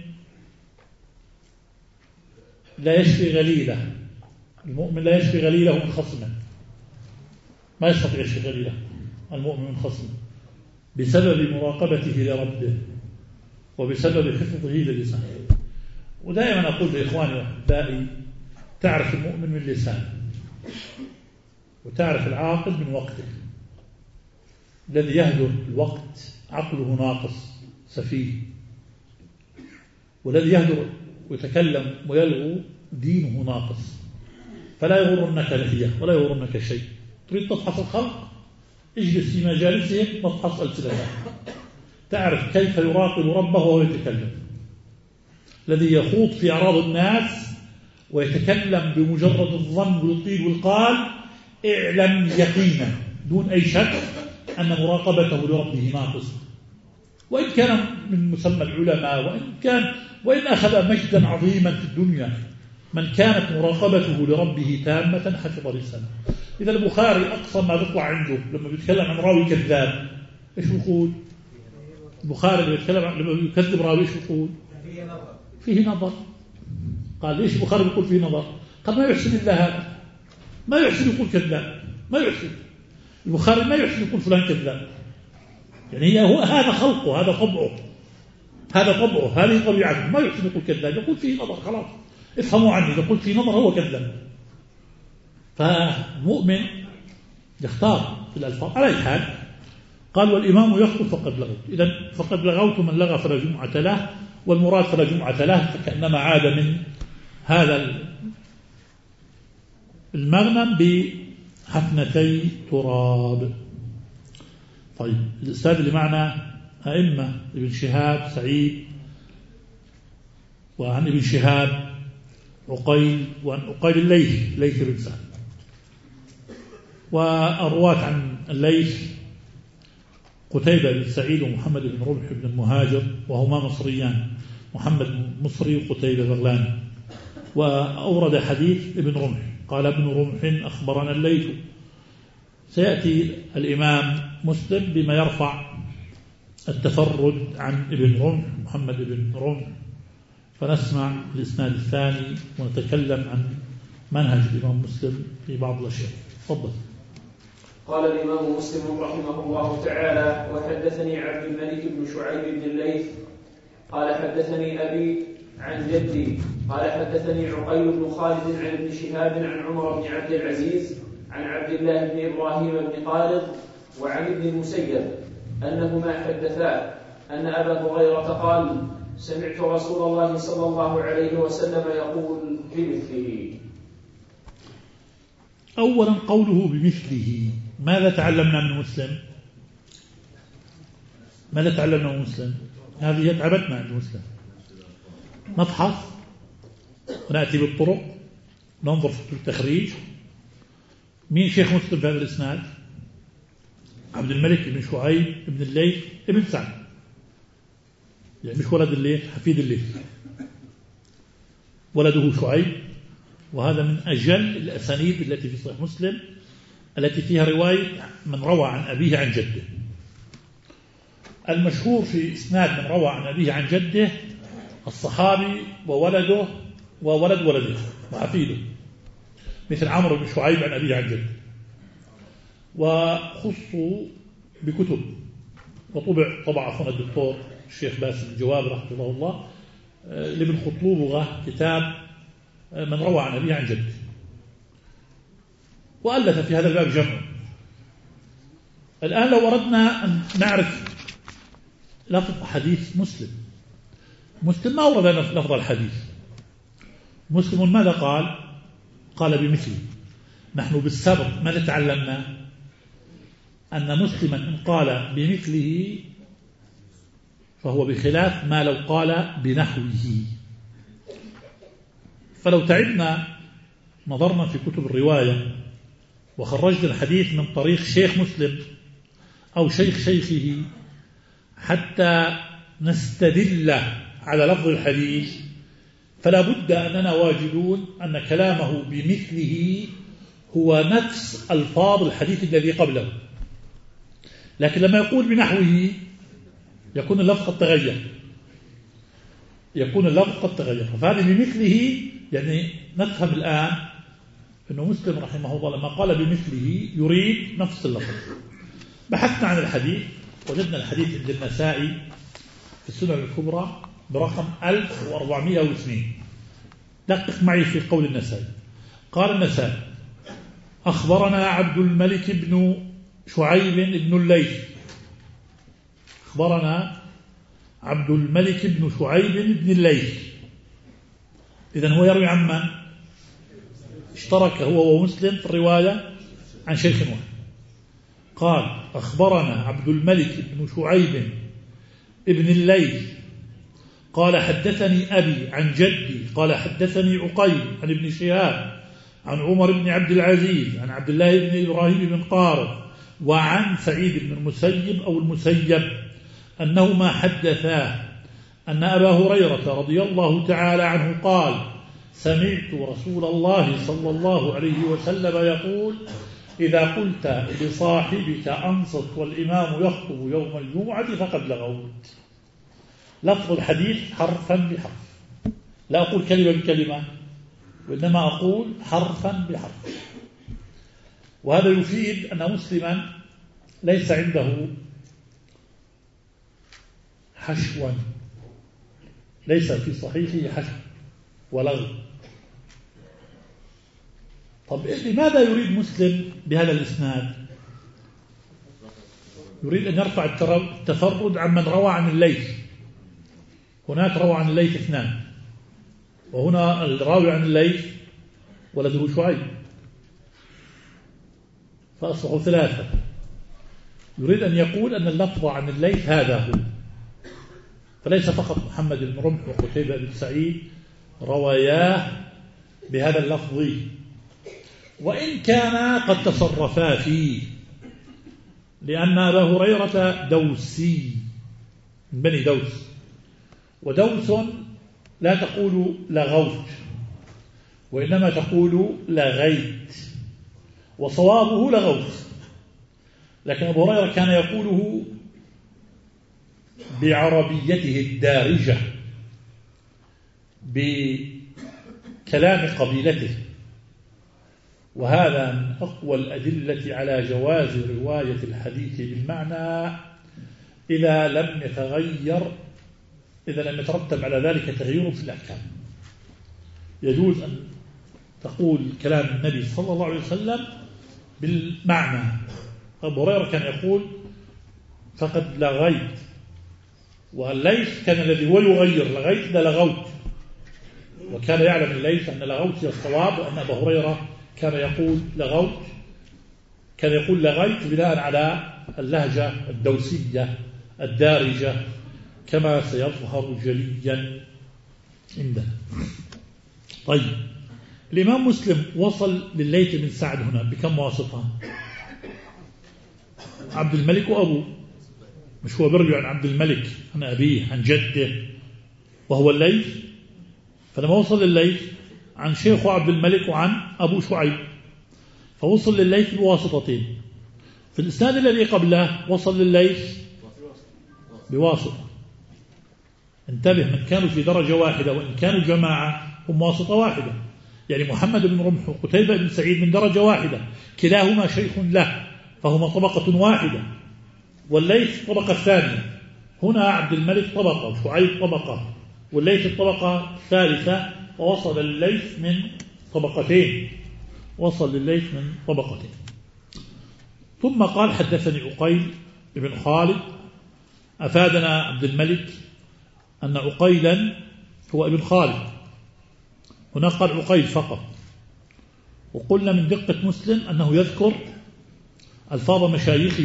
لا يشفي غليله، المؤمن لا يشفي غليله من خصمه، ما يستطيع يشفي غليله المؤمن من خصمه بسبب مراقبته لربه وبسبب حفظه للسانه. ودائما أقول لإخواني وأحبائي: تعرف المؤمن من لسانه، وتعرف العاقل من وقته. الذي يهدر الوقت عقله ناقص سفيه، والذي يهدر ويتكلم ويلغو دينه ناقص. فلا يغرنك لحية ولا يغرنك شيء. تريد تفحص الخلق؟ اجلس في مجالسهم وافحص ألسنتهم، تعرف كيف يراقب ربه وهو يتكلم. الذي يخوض في أعراض الناس ويتكلم بمجرد الظن والقيل والقال، اعلم يقينا دون أي شك أن مراقبته لربه ناقص، وإن كان من مسمى العلماء، وإن أخذ مجدا عظيما في الدنيا. من كانت مراقبته لربه تامة حفظ لسانه. إذا البخاري أقصى ما بيطلع عنده لما بيتكلم عن راوي كذاب إيش بيقول؟ البخاري لما يكذب راوي إيش بيقول؟ فيه نظر. قال ليش البخاري بيقول فيه نظر؟ قال ما يحسن إلا هذا، ما يحسن يقول كذاب، ما يحسن. البخاري ما يحسن يقول فلان كذاب، يعني هو هذا خلقه، هذا طبعه، هذه طبيعته. ما يحسن يقول كذاب، يقول فيه نظر. خلاص افهموا عني، إذا قلت فيه نظر هو كذاب. فمؤمن يختار في الألفاظ. على أي حال قال: والإمام يخطب فقد لغوت. إذن فقد لغوت، من لغى فلا جمعة له، والمراد فلا جمعة له فكأنما عاد من هذا المغنم بحفنتي تراب. طيب، الأستاذ اللي معنا أئمة: ابن شهاب سعيد، وعن ابن شهاب عقيل، وعن عقيل الليث بن سعد. والرواة عن الليث قتيبة بن سعيد ومحمد بن رمح بن المهاجر، وهما مصريان، محمد مصري وقتيبة بغلاني. وأورد حديث ابن رمح قال: ابن رمح أخبرنا الليث. سيأتي الإمام مسلم بما يرفع التفرد عن ابن رمح، محمد بن رمح، فنسمع الإسناد الثاني ونتكلم عن منهج الإمام مسلم في بعض الأشياء. تفضل. قال الإمام مسلم رحمه الله تعالى: وحدثني عبد الملك بن شعيب بن الليث قال حدثني أبي عن جدي قال حدثني عقيل بن خالد عن ابن شهاب عن عمر بن عبد العزيز عن عبد الله بن إبراهيم بن خالد وعن ابن المسيب أنهما حدثا أن أبا هريرة قال: سمعت رسول الله صلى الله عليه وسلم يقول بمثله. أولا قوله بمثله، ماذا تعلمنا من مسلم؟ ماذا تعلمنا من مسلم؟ هذه يتعبتنا عند مسلم. نبحث ونأتي بالطرق، ننظر في التخريج. مين شيخ مسلم في هذا الإسناد؟ عبد الملك بن شعيب بن الليث ابن سعد، يعني مش ولد الليث، حفيد الليث، ولده شعيب. وهذا من أجل الأسانيد التي في صحيح مسلم التي فيها رواية من روى عن أبيه عن جده. المشهور في إسناد من روى عن أبيه عن جده الصحابي وولده وولد ولده، وحفيده، مثل عمرو بن شعيب عن أبيه عن جده. وخصوا بكتب، وطبع أخونا الدكتور الشيخ باسم الجواب رحمه الله لابن خطلوبغة كتاب من روى عن أبيه عن جده، وألف في هذا الباب جمع. الآن لو أردنا أن نعرف لفظ حديث مسلم ما ورد لفظ الحديث. مسلم ماذا قال؟ قال بمثله. نحن بالسبق ماذا تعلمنا؟ أن مسلما إن قال بمثله فهو بخلاف ما لو قال بنحوه. فلو تعبنا نظرنا في كتب الرواية وخرجنا الحديث من طريق شيخ مسلم أو شيخ شيخه حتى نستدل على لفظ الحديث، فلا بد أننا واجدون أن كلامه بمثله هو نفس ألفاظ الحديث الذي قبله، لكن لما يقول بنحوه يكون اللفظ قد تغير. فهذا بمثله يعني نفهم الآن أنه مسلم رحمه الله لما قال بمثله يريد نفس اللفظ. بحثنا عن الحديث وجدنا الحديث عند النسائي في السنن الكبرى برقم 1402. دقق معي في قول النسائي. قال النسائي: أخبرنا عبد الملك بن شعيب بن الليث. أخبرنا عبد الملك بن شعيب بن الليث. إذن هو يروي عن من؟ اشترك هو ومسلم في الرواية عن شيخ واحد. قال: أخبرنا عبد الملك بن شعيب بن الليث قال: حدثني أبي عن جدي قال: حدثني عقيل عن ابن شهاب عن عمر بن عبد العزيز عن عبد الله بن إبراهيم بن قارب وعن سعيد بن المسيب أو المسيب أنهما حدثاه أن أبا هريرة رضي الله تعالى عنه قال: سمعت رسول الله صلى الله عليه وسلم يقول: إذا قلت لصاحبك أنصت والإمام يخطب يوم الجمعة فقد لغوت. لفظ الحديث حرفا بحرف، لا أقول كلمة بكلمة وإنما أقول حرفا بحرف. وهذا يفيد أن مسلما ليس عنده حشوا، ليس في صحيحه حشو ولغو. طب لماذا يريد مسلم بهذا الإسناد؟ يريد أن يرفع التفرد عن من روى عن الليث. هناك روى عن الليث 2، وهنا الراوي عن الليث ولده شعيب، فأصبحوا 3. يريد أن يقول أن اللفظ عن الليث هذا هو، فليس فقط محمد بن رمح وقتيبة بن سعيد رواياه بهذا اللفظ، وإن كان قد تصرفا فيه، لأن أبا هريرة دوسي من بني دوس، ودوس لا تقول لغوت وإنما تقول لغيت، وصوابه لغوت. لكن أبو هريرة كان يقوله بعربيته الدارجة بكلام قبيلته، وهذا من أقوى الأدلة على جواز رواية الحديث بالمعنى إذا لم يترتب على ذلك تغيير في الأحكام. يجوز أن تقول كلام النبي صلى الله عليه وسلم بالمعنى. أبو هريرة كان يقول فقد لغيت، والليث كان الذي هو يغير لغيت ده لغوت، وكان يعلم الليث أن لغوت هي الصواب، وأن أبو هريرة كان يقول لغوت، كان يقول لغيت بناء على اللهجة الدوسية الدارجة كما سيظهر جليا عندنا. طيب، الإمام مسلم وصل لليث بن سعد هنا بكم واسطة؟ عبد الملك وأبوه، مش هو بيرجع عن عبد الملك عن أبيه عن جده وهو الليث. فلما وصل لليث عن شيخه عبد الملك وعن أبو شعيب، فوصل لليث بواسطتين. في الإسناد الذي قبله وصل لليث بواسطة. انتبه، من كانوا في درجة واحدة وإن كانوا جماعة هم واسطة واحدة، يعني محمد بن رمح وقتيبة بن سعيد من درجة واحدة، كلاهما شيخ له، فهما طبقة واحدة، والليث طبقة ثانية. هنا عبد الملك طبقة وشعيب طبقة، والليث الطبقة الثالثة، ووصل الليث من طبقتين، وصل للليث من طبقتين. ثم قال حدثني عقيل بن خالد أفادنا عبد الملك أن عقيلا هو ابن خالد، هنا قال عقيل فقط. وقلنا من دقة مسلم أنه يذكر ألفاظ مشايخه،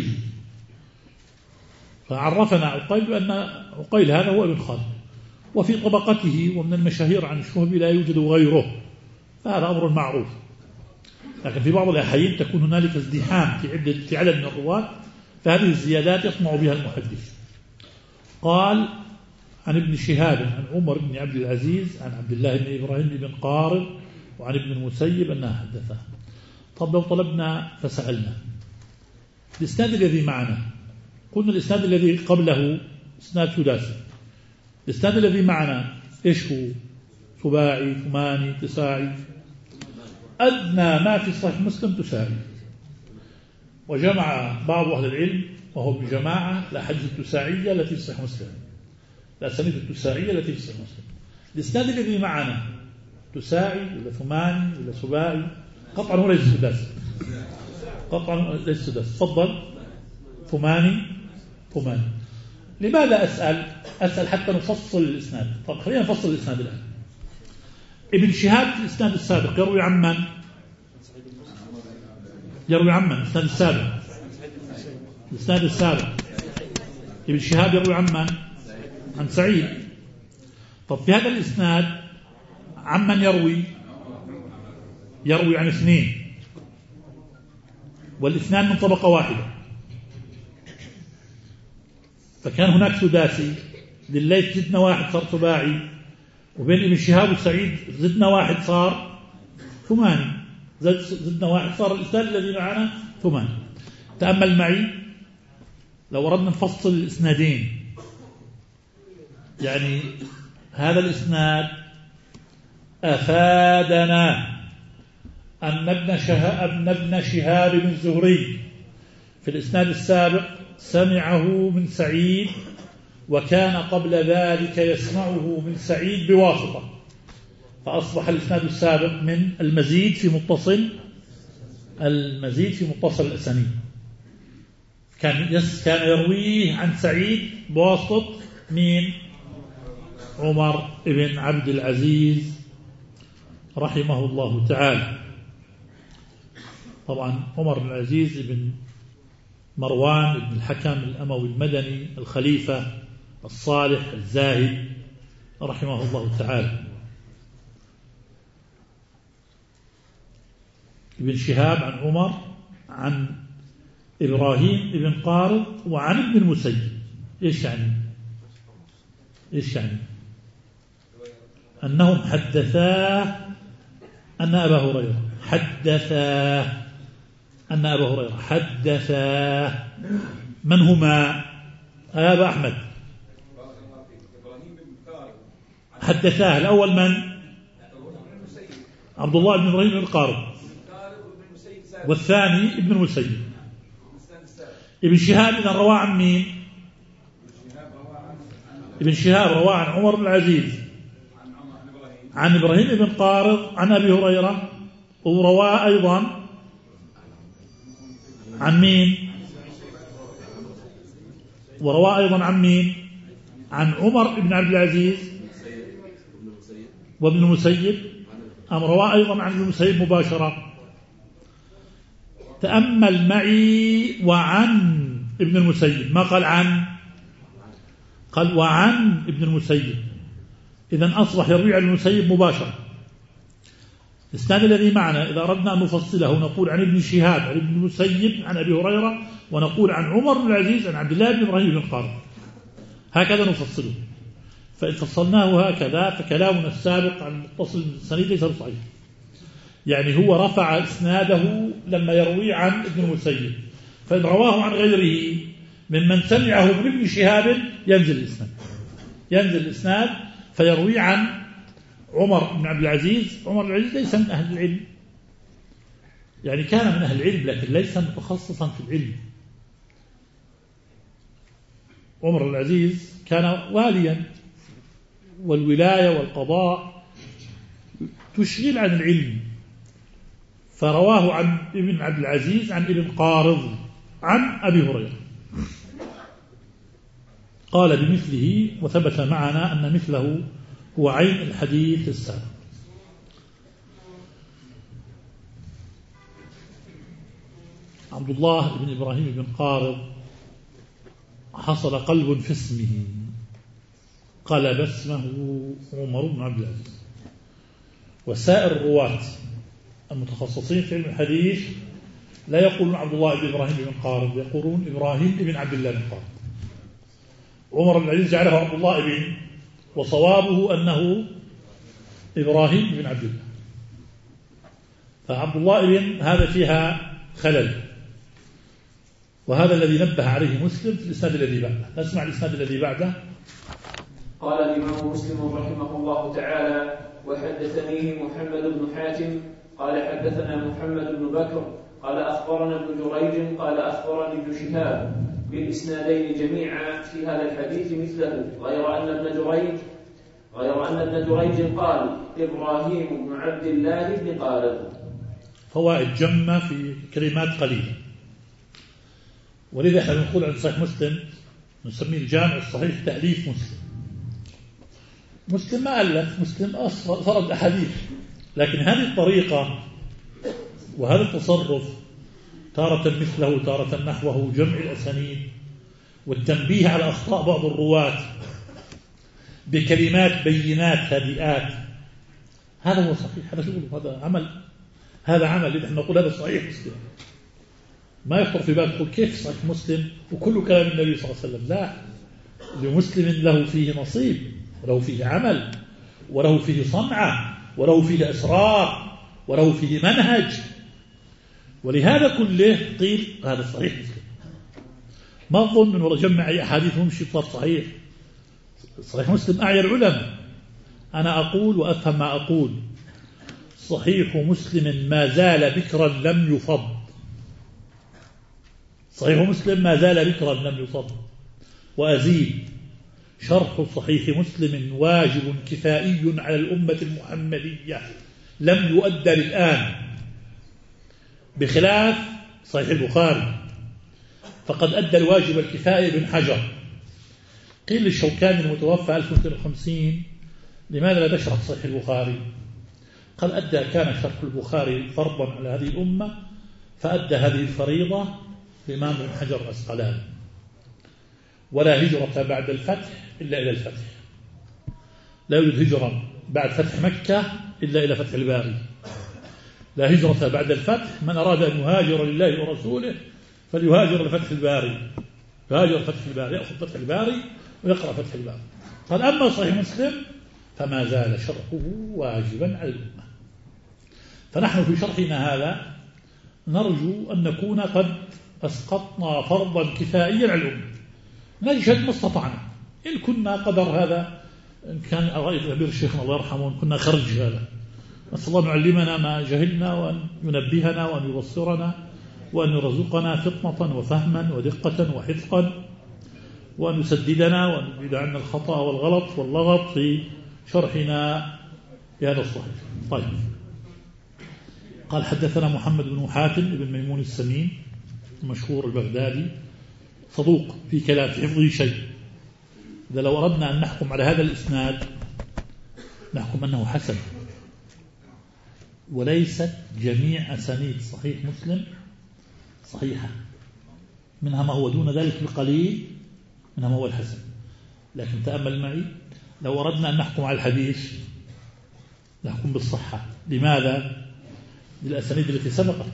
فعرفنا عقيل بأن عقيل هذا هو ابن خالد، وفي طبقته ومن المشاهير عن الشهبي لا يوجد غيره، فهذا أمر معروف. لكن في بعض الأحيان تكون هنالك ازدحام في عدد من الرواة، فهذه الزيادات يطمع بها المحدث. قال عن ابن شهاب عن عمر بن عبد العزيز عن عبد الله بن إبراهيم بن قارب وعن ابن المسيب أنها حدثه. طب لو طلبنا فسألنا الإسناد الذي معنا، قلنا الإسناد الذي قبله إسناد ثلاثي، الإسناد الذي معنا إيش هو؟ سباعي، ثماني، تساعي، أدنى ما في صحيح مسلم تساعي. وجمع بعض أهل العلم وهو بجماعة الأحاديث التساعية التي في صحيح مسلم، الأسانيد التساعية التي في صحيح مسلم. الإسناد الذي معنا تساعي ولا ثماني ولا سباعي؟ قطعا هو ليس سداس، قطعا ليس سداس. تفضل. ثماني. لماذا أسأل حتى نفصل الإسناد. طب خلينا نفصل الإسناد الآن. ابن شهاب في الإسناد السابق يروي عن من؟ الإسناد السابق ابن شهاب يروي عن من؟ عن سعيد. طب في هذا الإسناد عن من يروي عن اثنين، والاثنان من طبقة واحدة، فكان هناك سداسي. لليث زدنا واحد صار سباعي، وبين ابن شهاب وسعيد زدنا واحد صار ثماني، زدنا واحد صار الإسناد الذي معنا ثماني. تأمل معي لو أردنا نفصل الإسنادين، يعني هذا الإسناد أفادنا أن ابن شهاب بن الزهري في الإسناد السابق سمعه من سعيد، وكان قبل ذلك يسمعه من سعيد بواسطة، فأصبح الإسناد السابق من المزيد في متصل الأسانيد. كان يرويه عن سعيد بواسطة مين؟ عمر بن عبد العزيز رحمه الله تعالى. طبعا عمر بن العزيز بن مروان بن الحكم الأموي المدني الخليفة الصالح الزاهد رحمه الله تعالى. ابن شهاب عن عمر عن إبراهيم بن قارب وعن ابن المسيب. إيش يعني؟ أنهم حدثاه أن أبا هريرة حدثاه. من هما؟ أبا أحمد حدثاه. الأول من؟ عبد الله بن إبراهيم بن قارب، والثاني ابن المسيب. ابن شهاب إذن روى عن مين؟ ابن شهاب روى عن عمر بن العزيز عن إبراهيم بن قارب عن أبي هريرة، وروى أيضا عن مين؟ عن عمر بن عبد العزيز وابن المسيب، أم روى أيضا عن ابن المسيب مباشرة؟ تأمل معي. وعن ابن المسيب، ما قال عن، قال وعن ابن المسيب. إذن أصبح يروي عن المسيب مباشرة. الإسناد الذي معنا إذا أردنا أن نفصله نقول عن ابن شهاب عن ابن المسيب عن أبي هريرة، ونقول عن عمر بن العزيز عن عبد الله بن إبراهيم بن قارب. هكذا نفصله. فإن فصلناه هكذا فكلامنا السابق عن متصل السند ليس صحيح. يعني هو رفع إسناده لما يروي عن ابن المسيب، فإن رواه عن غيره ممن سمعه من ابن شهاب ينزل الإسناد فيروي عن عمر بن عبد العزيز، عمر بن عبد العزيز ليس من أهل العلم، يعني كان من أهل العلم لكن ليس متخصصا في العلم. عمر بن العزيز كان واليا، والولاية والقضاء تشغل عن العلم، فرواه عن ابن عبد العزيز عن ابن قارض عن أبي هريرة قال بمثله، وثبت معنا أن مثله هو عين الحديث السابق. عبد الله بن إبراهيم بن قارض حصل قلب في اسمه، قلب اسمه عمر بن عبد العزيز. وسائر الرواة المتخصصين في علم الحديث لا يقولون عبد الله بن إبراهيم بن قارض، يقولون إبراهيم بن عبد الله بن قارض. عمر بن العزيز جعله عبد الله بن، وصوابه أنه إبراهيم بن عبد الله. فعبد الله بن هذا فيها خلل، وهذا الذي نبه عليه مسلم في الإسناد الذي بعده. نسمع الإسناد الذي بعده. قال الإمام مسلم رحمه الله تعالى: وحدثنيه محمد بن حاتم قال حدثنا محمد بن بكر قال أخبرنا ابن جريج قال أخبرني ابن شهاب بالإسنادين جميعا في هذا الحديث مثله، غير أن ابن جريج قال إبراهيم بن عبد الله بن قارض. فوائد جمة في كلمات قليلة. ولذا احنا نقول عن صحيح مسلم نسميه الجامع الصحيح تأليف مسلم. مسلم ما ألف، مسلم فرد أحاديث، لكن هذه الطريقة وهذا التصرف تارة مثله تارة نحوه، جمع الأسانيد والتنبيه على أخطاء بعض الرواة بكلمات بينات هادئات، هذا هو صحيح، هذا شغله، هذا عمل. نحن نقول هذا صحيح مسلم. ما يخطر في بالك تقول كيف صحيح مسلم وكل كلام النبي صلى الله عليه وسلم، لا، لمسلم له فيه نصيب، وله فيه عمل، وله فيه صنعة، وله فيه أسرار، وله فيه منهج. ولهذا كله قيل هذا صحيح مسلم. ما أظن من وراء جمع أي أحاديث ومشي صار صحيح. صحيح مسلم أعيا العلماء. أنا أقول وأفهم ما أقول: صحيح مسلم ما زال بكرا لم يفض. صحيح مسلم ما زال بكرا لم يفض. وأزيد: شرح صحيح مسلم واجب كفائي على الأمة المحمدية لم يؤدى الآن، بخلاف صحيح البخاري فقد أدى الواجب الكفائي ابن حجر. قيل للشوكاني المتوفى 1250: لماذا لا تشرح صحيح البخاري؟ قال: كان شرح البخاري فرضا على هذه الأمة، فأدى هذه الفريضة الإمام ابن حجر العسقلاني. ولا هجرة بعد الفتح إلا إلى الفتح، لا يوجد هجرة بعد فتح مكة إلا إلى فتح الباري. لا هجرة بعد الفتح، من أراد أن يهاجر لله ورسوله فليهاجر لفتح الباري، يهاجر فتح الباري، يأخذ فتح الباري ويقرأ فتح الباري. قال: أما صحيح مسلم فما زال شرحه واجبا على الأمة. فنحن في شرحنا هذا نرجو أن نكون قد أسقطنا فرضا كفائيا على الأمة، نجهد ما استطعنا. إن كنا قدر هذا، إن كان رأي الأمير الشيخ الله يرحمه، إن كنا خرج هذا، نسأل الله أن يعلمنا ما جهلنا، وأن ينبهنا، وأن يبصرنا، وأن يرزقنا فطنة وفهما ودقة وحفظا، وأن يسددنا، وأن يبعد عنا الخطأ والغلط واللغط في شرحنا بهذا الصحيح. طيب. قال: حدثنا محمد بن حاتم بن ميمون السمين المشهور البغدادي، صدوق في كلام في حفظه شيء. إذا لو أردنا أن نحكم على هذا الإسناد نحكم أنه حسن، وليست جميع أسانيد صحيح مسلم صحيحة، منها ما هو دون ذلك بقليل، منها ما هو الحسن. لكن تأمل معي، لو أردنا أن نحكم على الحديث نحكم بالصحة. لماذا؟ للأسانيد التي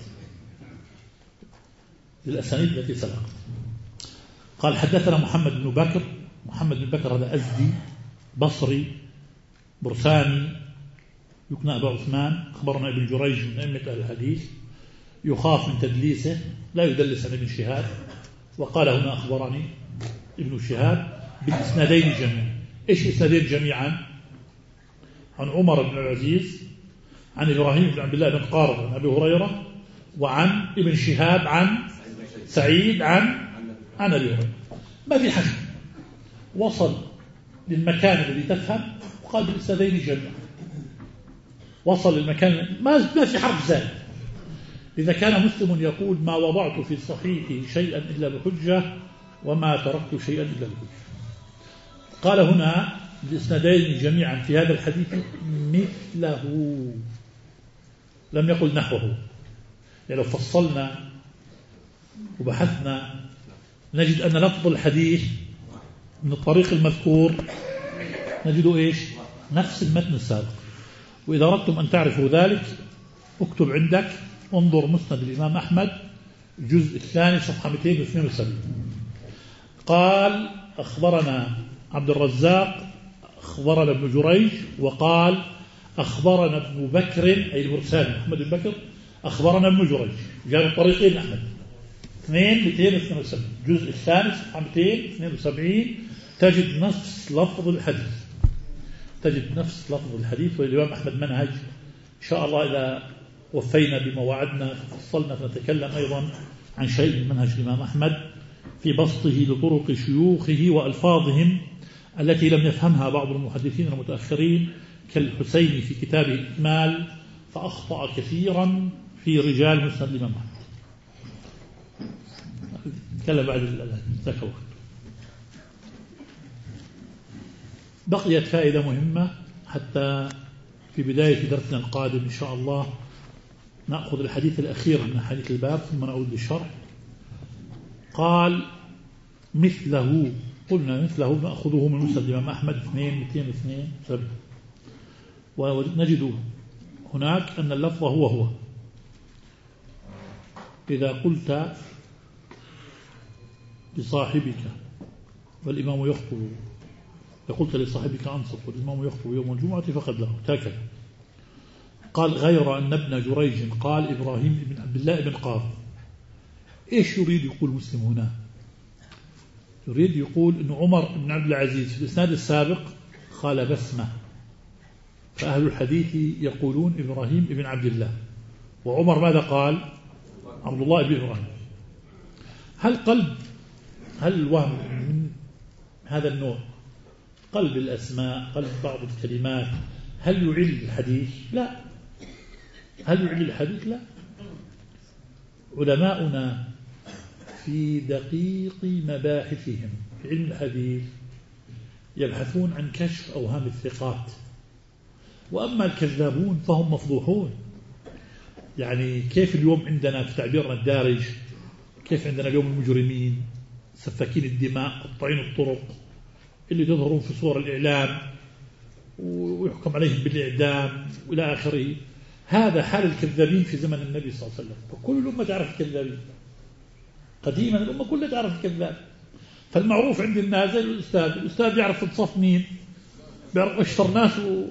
سبقت. قال: حدثنا محمد بن بكر. محمد بن بكر هذا أزدي بصري برساني يكنى أبا عثمان. أخبرنا ابن جريج من أئمة أهل الحديث، يخاف من تدليسه، لا يدلس عن ابن شهاب. وقال هنا: أخبرني ابن شهاب بالإسنادين جميعا. إيش إسنادين جميعا؟ عن عمر بن العزيز عن إبراهيم بن عبد الله بن قارب عن أبي هريرة وعن ابن شهاب عن سعيد عن أبي هريرة. ما في حشو، وصل للمكان الذي تفهم وقال بالإسنادين جميعا، وصل للمكان ما في حرف زاد. إذا كان مسلم يقول ما وضعت في صحيحي شيئا إلا بحجة وما تركت شيئا إلا بحجة. قال هنا الإسنادين جميعا في هذا الحديث مثله، لم يقل نحوه. يعني لو فصلنا وبحثنا نجد أن لفظ الحديث من الطريق المذكور نجده إيش؟ نفس المتن السابق. وإذا أردتم أن تعرفوا ذلك اكتب عندك انظر مسند الإمام أحمد الجزء الثاني صفحة 272. قال أخبرنا عبد الرزاق أخبرنا ابن جريج وقال أخبرنا ابن بكر أي المرسال محمد بن بكر أخبرنا ابن جريج. جاء الطريقين أحمد 272 الجزء الثاني صفحة 272 تجد نفس لفظ الحديث، تجد نفس لفظ الحديث. والإمام أحمد منهج إن شاء الله إذا وفينا بما وعدنا فصلنا فنتكلم أيضا عن شيء من منهج الإمام أحمد في بسطه لطرق شيوخه وألفاظهم التي لم يفهمها بعض المحدثين المتأخرين كالحسيني في كتابه الإكمال، فأخطأ كثيرا في رجال مسند الإمام أحمد. نتكلم بعد ذاك الوقت. بقيت فائدة مهمة حتى في بداية درسنا القادم إن شاء الله نأخذ الحديث الأخير من حديث الباب ثم نعود للشرح. قال مثله، قلنا مثله نأخذه من مسند الإمام أحمد 202 ونجد هناك أن اللفظ هو إذا قلت لصاحبك والإمام يخطب، قلت لصاحبك أنصت والإمام يخطب يوم الجمعة فقد له هكذا. قال غير أن ابن جريج قال إبراهيم بن عبد الله بن قارب. إيش يريد يقول مسلم هنا؟ يريد يقول أن عمر بن عبد العزيز في الإسناد السابق قال بسمة، فأهل الحديث يقولون إبراهيم بن عبد الله، وعمر ماذا قال؟ عبد الله بن إبراهيم. هل الوهم من هذا النوع قلب الأسماء، قلب بعض الكلمات، هل يعل الحديث؟ لا. هل يعل الحديث؟ لا. علماؤنا في دقيق مباحثهم في علم الحديث يبحثون عن كشف أوهام الثقات، وأما الكذابون فهم مفضوحون. يعني كيف اليوم عندنا في تعبيرنا الدارج، كيف عندنا اليوم المجرمين سفاكين الدماء قطاعين الطرق اللي تظهرون في صور الإعلام ويحكم عليهم بالإعدام وإلى آخره. هذا حال الكذابين في زمن النبي صلى الله عليه وسلم، وكل الأمة تعرف الكذابين. قديما الأمة كلها تعرف الكذاب. فالمعروف عند الناس زي الأستاذ يعرف الصف مين، بيعرف أشطر ناس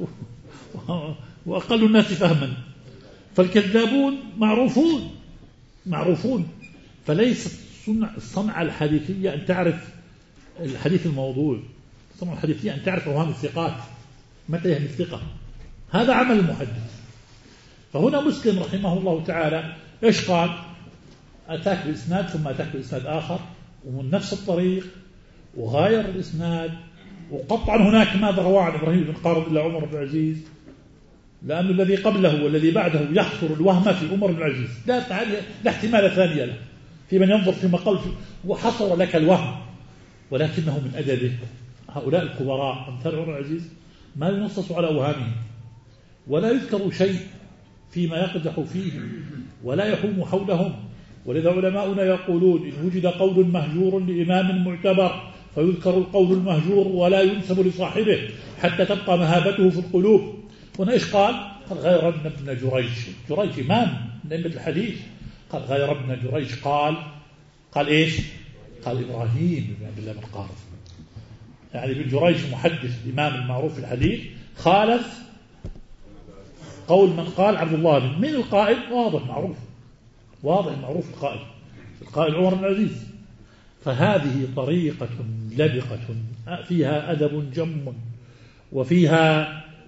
وأقل الناس فهما. فالكذابون معروفون. فليس الصنعة الحديثية أن تعرف الحديث الموضوع، الصنعة الحديثية أن تعرف أوهام الثقات، متى يهم الثقة. هذا عمل المحدث. فهنا مسلم رحمه الله تعالى إيش قال؟ أتاك بإسناد ثم أتاك بإسناد آخر ومن نفس الطريق وغاير الإسناد، وقطعا هناك ماذا رواه عن إبراهيم بن قارب إلى عمر بن العزيز، لأن الذي قبله والذي بعده يحصر الوهم في عمر بن العزيز، لا احتمال ثاني له في من ينظر في مقال وحصر لك الوهم. ولكنه من أدبه هؤلاء الكبراء أمثال عمر بن العزيز ما ينصص على أوهامهم ولا يذكر شيء فيما يقدح فيه ولا يحوم حولهم. ولذا علماؤنا يقولون إن وجد قول مهجور لإمام معتبر فيذكر القول المهجور ولا ينسب لصاحبه حتى تبقى مهابته في القلوب. هنا إيش قال؟ قال غير ابن جريج إمام من أئمة الحديث. قال غير ابن جريج قال إيش؟ قال إبراهيم بن عبد الله بن قارب. يعني ابن جريج محدث الإمام المعروف في الحديث خالف قول من قال عبد الله بن من القائل واضح معروف القائل عمر بن العزيز. فهذه طريقة لبقة فيها أدب جم وفيها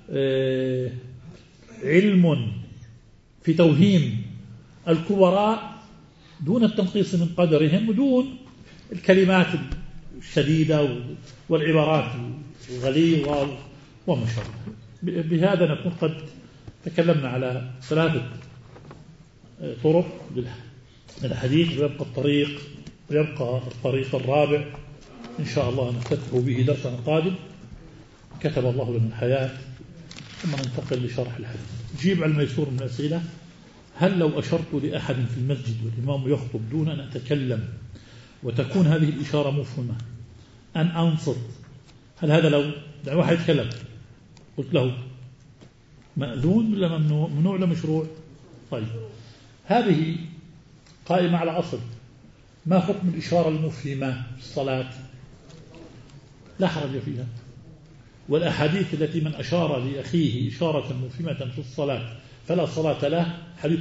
علم في توهيم الكبراء دون التنقيص من قدرهم ودون الكلمات الشديدة والعبارات الغليظة وما شابه. بهذا نكون قد تكلمنا على 3 طرق للحديث، ويبقى الطريق الرابع إن شاء الله نفتتح به درسنا القادم كتب الله لنا الحياة، ثم ننتقل لشرح الحديث. جيب على الميسور من الأسئلة: هل لو أشرت لأحد في المسجد والإمام يخطب دون أن أتكلم وتكون هذه الإشارة مفهمة أن أنصت، هل هذا لو واحد يتكلم قلت له مأذون ولا ممنوع؟ ممنوع ولا مشروع؟ طيب، هذه قائمة على أصل. ما حكم الإشارة المفهمة في الصلاة؟ لا حرج فيها. والأحاديث التي من أشار لأخيه إشارة مفهمة في الصلاة فلا صلاة له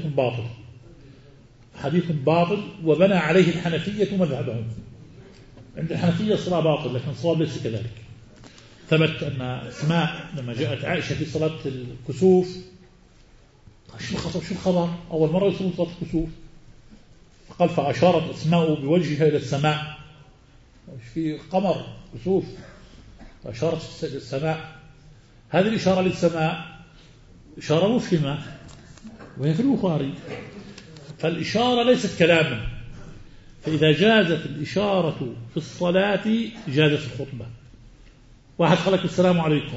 حديث باطل وبنى عليه الحنفية مذهبهم. عند الحنفية الصلاة باطل، لكن الصواب ليس كذلك. ثبت أن أسماء لما جاءت عائشة في صلاة الكسوف شو الخبر؟ أول مرة يصلي صلاة الكسوف، قال فأشارت أسماء بوجهها إلى السماء، في قمر كسوف فأشارت السماء. هذه الإشارة للسماء إشارة مفهمة وهي في البخاري، فالإشارة ليست كلاما. فإذا جازت الإشارة في الصلاة جازت الخطبة. واحد قال لك السلام عليكم،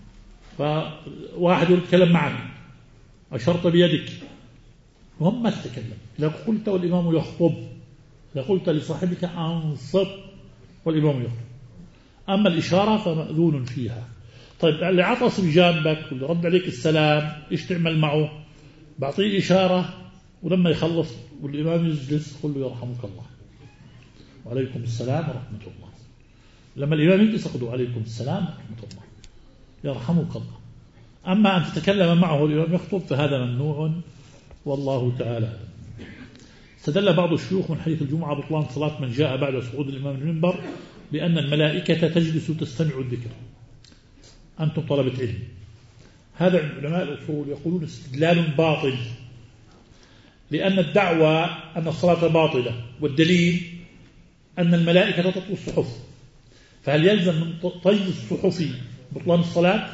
فواحد يتكلم معك أشرت بيدك وهم ما تتكلم. إذا قلت والإمام يخطب، إذا قلت لصاحبك أنصت والإمام يخطب. أما الإشارة فمأذون فيها. طيب، اللي عطس بجانبك واللي رد عليك السلام إيش تعمل معه؟ بعطيه إشارة، ولما يخلص والإمام يجلس قل له يرحمك الله وعليكم السلام ورحمة الله. لما الإمام يجلس قل له عليكم السلام ورحمة الله يرحمك الله. أما أن تتكلم معه والإمام يخطب فهذا ممنوع والله تعالى. استدل بعض الشيوخ من حديث الجمعة بطلان صلاة من جاء بعد صعود الإمام المنبر بأن الملائكة تجلس تستمع الذكر. أنتم طلبة علم، هذا علماء الأصول يقولون استدلال باطل، لأن الدعوة أن الصلاة باطلة، والدليل أن الملائكة تطوي الصحف، فهل يلزم من طي الصحف بطلان الصلاة؟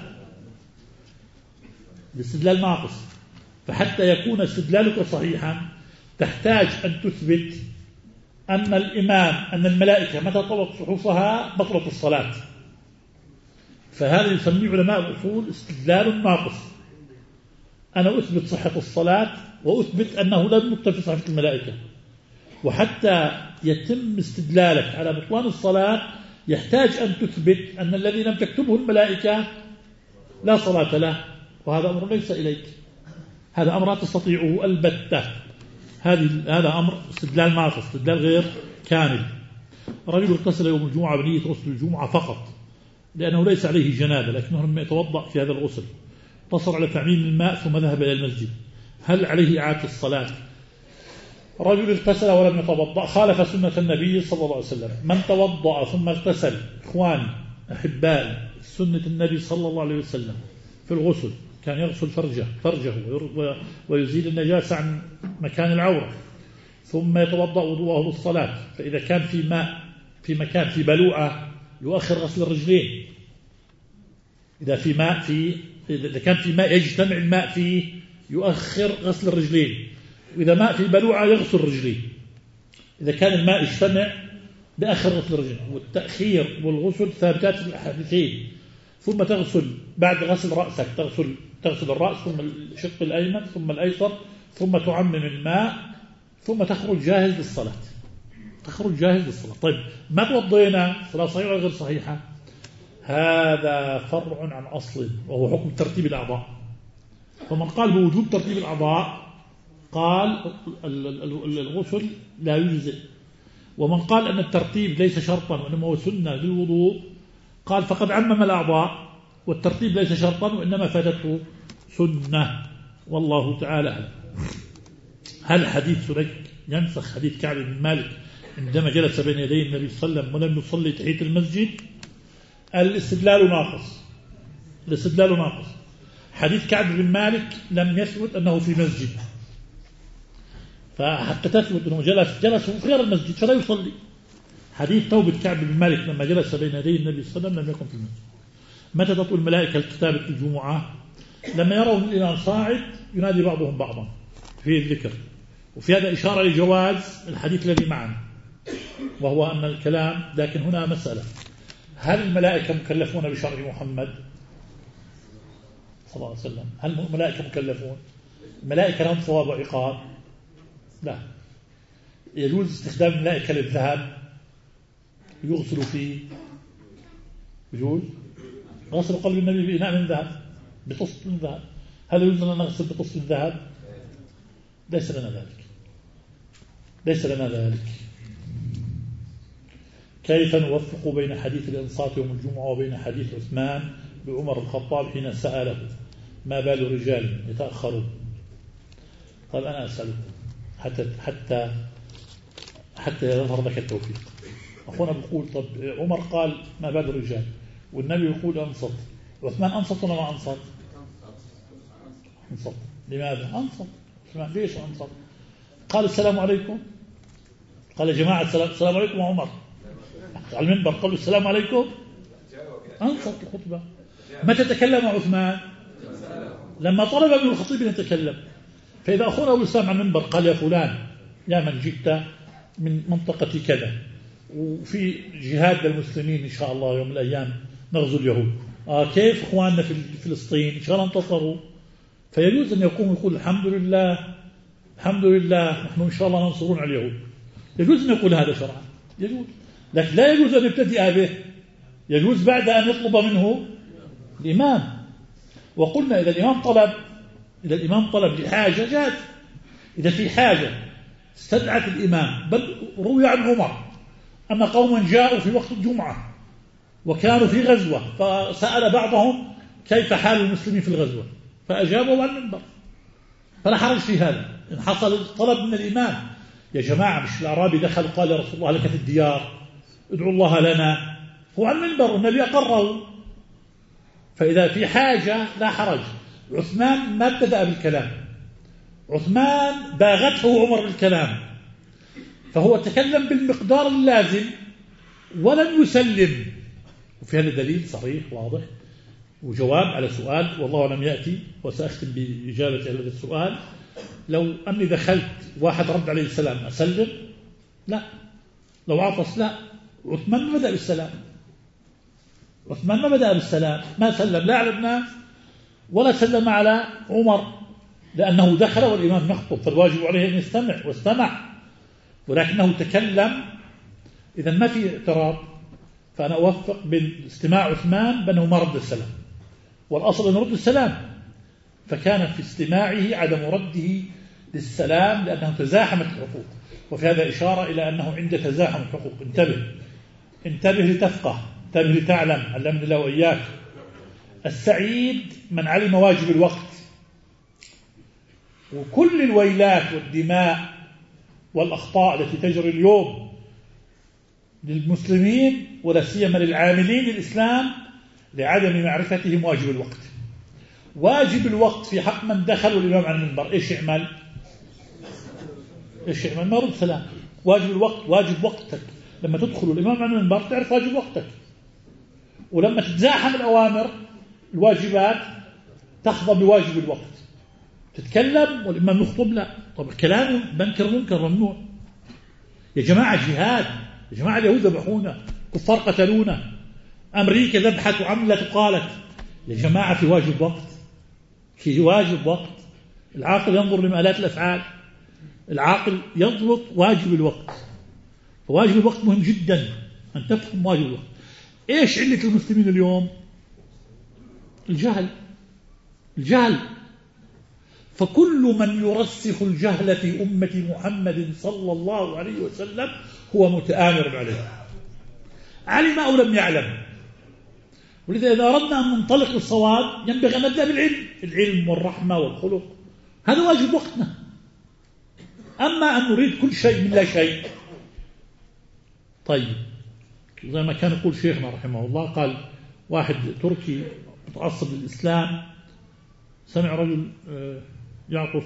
الاستدلال ناقص. فحتى يكون استدلالك صحيحا تحتاج أن تثبت أن أن الملائكة متى طوت صحفها بطلت الصلاة. فهذا يسميه علماء الأصول استدلال ناقص. أنا أثبت صحة الصلاة وأثبت أنه لم يكتب في صحيفة الملائكة، وحتى يتم استدلالك على بطلان الصلاة يحتاج أن تثبت أن الذي لم تكتبه الملائكة لا صلاة له، وهذا أمر ليس إليك، هذا أمر لا تستطيعه البتة. هذا أمر استدلال ناقص، استدلال غير كامل. رجل اغتسل يوم الجمعة بنية غسل الجمعة فقط لأنه ليس عليه جنابة، لكنه لم يتوضأ في هذا الغسل اقتصر على تعميم الماء ثم ذهب إلى المسجد، هل عليه إعادة الصلاة؟ رجل اغتسل ولم يتوضأ خالف سنة النبي صلى الله عليه وسلم. من توضأ ثم اغتسل، إخواني أحبائي، سنة النبي صلى الله عليه وسلم في الغسل كان يغسل فرجه ويزيل النجاسة عن مكان العورة، ثم يتوضأ وضوءه للصلاة. فإذا كان في ماء في مكان في بلوعة يؤخر غسل الرجلين، إذا كان في ماء يجتمع الماء فيه يؤخر غسل الرجلين، وإذا ماء في بلوعة يغسل الرجلين. إذا كان الماء يجتمع بأخر غسل الرجلين، والتأخير والغسل ثابتات في الحديثين. ثم تغسل بعد غسل رأسك، تغسل الرأس ثم الشق الأيمن ثم الأيسر، ثم تعمم الماء، ثم تخرج جاهز للصلاة. طيب، ما توضينا، صلاة صحيحة ولا غير صحيحة؟ هذا فرع عن أصل وهو حكم ترتيب الأعضاء. فمن قال بوجوب ترتيب الأعضاء قال الغسل لا يجزئ، ومن قال أن الترتيب ليس شرطا وإنما هو سنة للوضوء قال فقد عمم الأعضاء، والترتيب ليس شرطا وإنما فاتته سنة، والله تعالى أعلم. هل حديث سريك ينسخ حديث كعب بن مالك عندما جلس بين يدي النبي صلى الله عليه وسلم ولم يصلي تحية المسجد؟ الاستدلال ناقص. حديث كعب بن مالك لم يثبت أنه في مسجد، فحتى تثبت أنه جلس في غير المسجد فلا يصلي. حديث توبة كعب بن مالك لما جلس بين يدي النبي صلى الله عليه وسلم لم يكن في المسجد. متى تطوي الملائكة الكتابة الجمعة؟ لما يروا الإمام صاعد ينادي بعضهم بعضا في الذكر. وفي هذا إشارة لجواز الحديث الذي معنا، وهو أن الكلام، لكن هنا مسألة: هل الملائكة مكلفون بشرع محمد صلى الله عليه وسلم؟ هل الملائكة مكلفون؟ الملائكة لهم ثواب وعقاب؟ لا. يجوز استخدام الملائكة للذهب يغسل فيه، يجوز غسل قلب النبي بإناء من ذهب، بطست من ذهب. هل يجوز أن نغسل بطست من ذهب؟ ليس لنا ذلك، ليس لنا ذلك. كيف نوفق بين حديث الإنصات يوم الجمعة وبين حديث عثمان بعمر الخطاب حين سأله ما بال الرجال يتأخرون؟ قال أنا أسألكم حتى يظهر لك التوفيق. أخونا بيقول طب عمر قال ما بال الرجال والنبي يقول أنصت، عثمان أنصت ولا ما أنصت؟ أنصت. لماذا أنصت؟ ليش أنصت؟ قال السلام عليكم، قال يا جماعة السلام عليكم عمر على المنبر، قالوا السلام عليكم، أنصت الخطبة. متى تكلم عثمان؟ لما طلب من الخطيب أن يتكلم. فإذا أخونا أبو السلام على المنبر قال يا فلان يا من جئت من منطقة كذا وفي جهاد للمسلمين إن شاء الله يوم من الأيام نغزو اليهود، كيف إخواننا في فلسطين إن شاء الله انتصروا، فيجوز أن يقوم يقول الحمد لله الحمد لله نحن إن شاء الله ننصرون على اليهود. يجوز أن يقول هذا شرعا، يجوز، لكن لا يجوز أن يبتدئ به، يجوز بعد أن يطلب منه الإمام. وقلنا إذا الإمام طلب لحاجة جاز، إذا في حاجة استدعت الإمام. بل روي عن عمر أن قوما جاءوا في وقت الجمعة وكانوا في غزوة، فسأل بعضهم كيف حال المسلمين في الغزوة، فأجابوا عن المنبر، فلا حرج في هذا إن حصل طلب من الإمام. يا جماعة مش الأعرابي دخل قال يا رسول الله لك في الديار ادعوا الله لنا، هو عن المنبر والنبي أقره. فإذا في حاجة لا حرج. عثمان ما ابتدأ بالكلام، عثمان باغته عمر بالكلام، فهو تكلم بالمقدار اللازم ولم يسلم. وفي هذا دليل صريح واضح وجواب على سؤال والله لم يأتي، وسأختم بإجابة على هذا السؤال. لو أني دخلت واحد رد عليه السلام أسلم؟ لا. لو عطس؟ لا. عثمان ما بدأ بالسلام، عثمان ما بدأ بالسلام، ما سلم لا على الناس ولا سلم على عمر، لأنه دخل والإمام يخطب فالواجب عليه أن يستمع واستمع، ولكنه تكلم. إذا ما في اعتراض، فأنا أوفق بالاستماع عثمان بأنه ما رد السلام، والأصل أن يرد السلام، فكان في استماعه عدم رده للسلام لأنه تزاحمت الحقوق. وفي هذا إشارة إلى أنه عند تزاحم الحقوق انتبه لتفقه، انتبه لتعلم، علمني الله وإياك. السعيد من علم واجب الوقت. وكل الويلات والدماء والأخطاء التي تجري اليوم للمسلمين ولا سيما للعاملين للإسلام لعدم معرفتهم واجب الوقت. واجب الوقت في حق من دخل الإمام عن المنبر إيش يعمل؟ ما رد سلام. واجب الوقت واجب وقتك، لما تدخل الإمام عن المنبر تعرف واجب وقتك، ولما تتزاحم الأوامر الواجبات تحظى بواجب الوقت. تتكلم والإمام يخطب لا، طب كلامه منكر ممنوع. يا جماعة جهاد، يا جماعة اليهود ذبحونا، كفار قتلونا، أمريكا ذبحت وعملت وقالت. يا جماعة في واجب وقت، في واجب وقت. العاقل ينظر لمآلات الأفعال، العاقل يضبط واجب الوقت. فواجب الوقت مهم جدا أن تفهم واجب الوقت. إيش علة المسلمين اليوم؟ الجهل. فكل من يرسخ الجهل في أمة محمد صلى الله عليه وسلم هو متآمر عليه، علم أو لم يعلم. ولذا إذا أردنا أن ننطلق للصواب ينبغي أن نبدأ بالعلم والرحمة والخلق، هذا واجب وقتنا. أما أن نريد كل شيء من لا شيء. طيب زي ما كان يقول شيخنا رحمه الله، قال واحد تركي متعصب للإسلام سمع رجل يعطف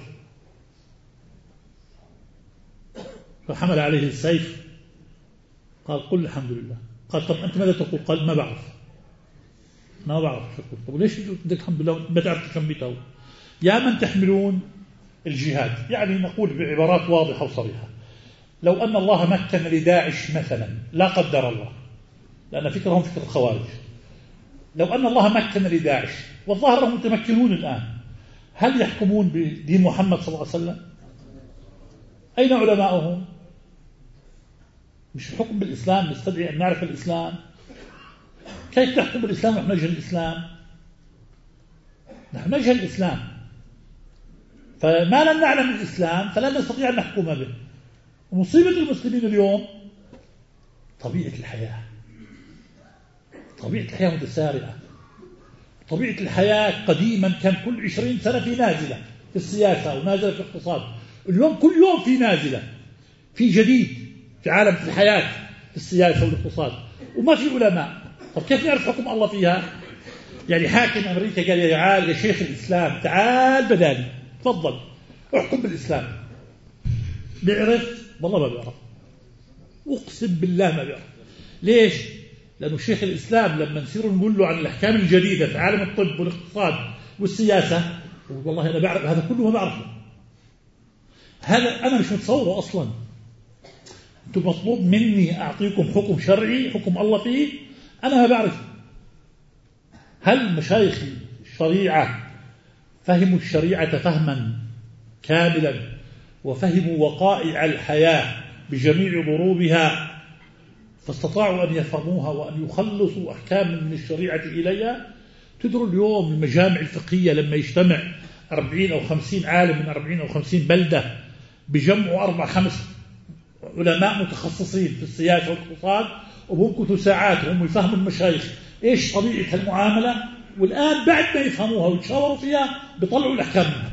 فحمل عليه السيف، قال قل الحمد لله. قال طب أنت ماذا تقول؟ قال ما بعرف، أنا ما بعرف شو أقول. طب ليش بدك الحمد لله ما تعرف تكملته؟ يا من تحملون الجهاد، يعني نقول بعبارات واضحة وصريحة، لو أن الله مكن لداعش مثلا، لا قدر الله، لأن فكرهم فكر الخوارج، لو أن الله مكن لداعش والظاهر هم متمكنون الآن، هل يحكمون بدين محمد صلى الله عليه وسلم؟ أين علماؤهم؟ مش الحكم بالإسلام، نستدعي أن نعرف الإسلام. كيف تحكم بالإسلام ونحن نجهل الإسلام؟ نحن نجهل الإسلام، فما لم نعلم الإسلام فلا نستطيع أن نحكم به. ومصيبة المسلمين اليوم طبيعة الحياة، طبيعة الحياة متسارعة. طبيعة الحياة قديما كان كل 20 سنة في نازلة في السياسة ونازلة في الاقتصاد، اليوم كل يوم في نازلة، في جديد في عالم في الحياة في السياسة والاقتصاد، وما في علماء. طب كيف نعرف حكم الله فيها؟ يعني حاكم أمريكا قال يا شيخ الإسلام تعال بدالي، تفضل احكم بالإسلام. بيعرف؟ والله ما بيعرف، أقسم بالله ما بيعرف. ليش؟ لأنه شيخ الإسلام لما نصير نقول له عن الأحكام الجديدة في عالم الطب والاقتصاد والسياسة، والله أنا بعرف هذا كله ما بعرفه، هذا أنا مش متصوره أصلا. أنتم مطلوب مني أعطيكم حكم شرعي حكم الله فيه، أنا ما بعرف. هل مشايخ الشريعة فهموا الشريعة فهما كاملا وفهموا وقائع الحياة بجميع ضروبها فاستطاعوا أن يفهموها وأن يخلصوا أحكام من الشريعة إليها؟ تدروا اليوم المجامع الفقهية لما يجتمع 40 أو 50 عالم من 40 أو 50 بلدة بجمعوا 4-5 علماء متخصصين في السياسة والاقتصاد، وبمكثوا ساعات وهم يفهموا المشايخ إيش طبيعة المعاملة، والآن بعد ما يفهموها ويتشاوروا فيها بيطلعوا الأحكام منها.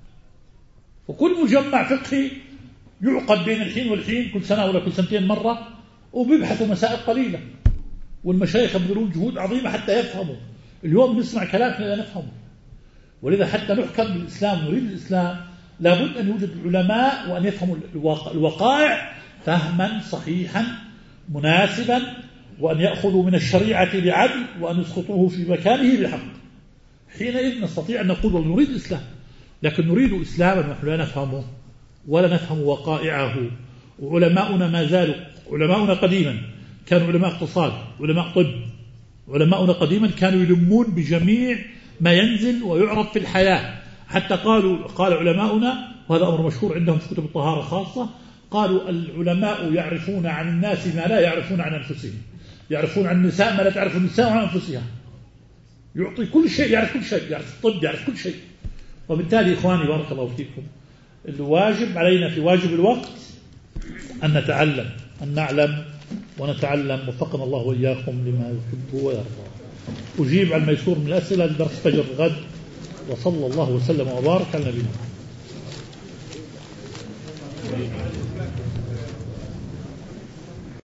وكل مجمع فقهي يعقد بين الحين والحين كل سنة ولا كل سنتين مرة، وبيبحثوا مسائل قليلة، والمشايخ يبذلون جهود عظيمة حتى يفهموا. اليوم نسمع كلام لا نفهمه. ولذا حتى نحكم بالإسلام نريد الإسلام لابد أن يوجد العلماء وأن يفهموا الوقائع فهما صحيحا مناسبا، وأن يأخذوا من الشريعة بعدل وأن يسقطوه في مكانه بحق. حينئذ نستطيع أن نقول نريد الإسلام، لكن نريد إسلاما نحن لا نفهمه ولا نفهم وقائعه. وعلماؤنا ما زالوا، علماؤنا قديما كانوا علماء اقتصاد، علماء طب، علماؤنا قديما كانوا يلمون بجميع ما ينزل ويعرف في الحياة. حتى قال علماؤنا، وهذا أمر مشهور عندهم في كتب الطهارة خاصة، قالوا العلماء يعرفون عن الناس ما لا يعرفون عن أنفسهم، يعرفون عن النساء ما لا تعرف النساء عن أنفسها. يعطي كل شيء، يعرف كل شيء، يعرف الطب، يعرف كل شيء. وبالتالي إخواني بارك الله فيكم، الواجب علينا في واجب الوقت أن نتعلم، أن نعلم ونتعلم. وفقنا الله وإياكم لما يحب ويرضى. أجيب على الميسور من الأسئلة لدرس فجر الغد، وصلى الله وسلم وبارك على نبينا.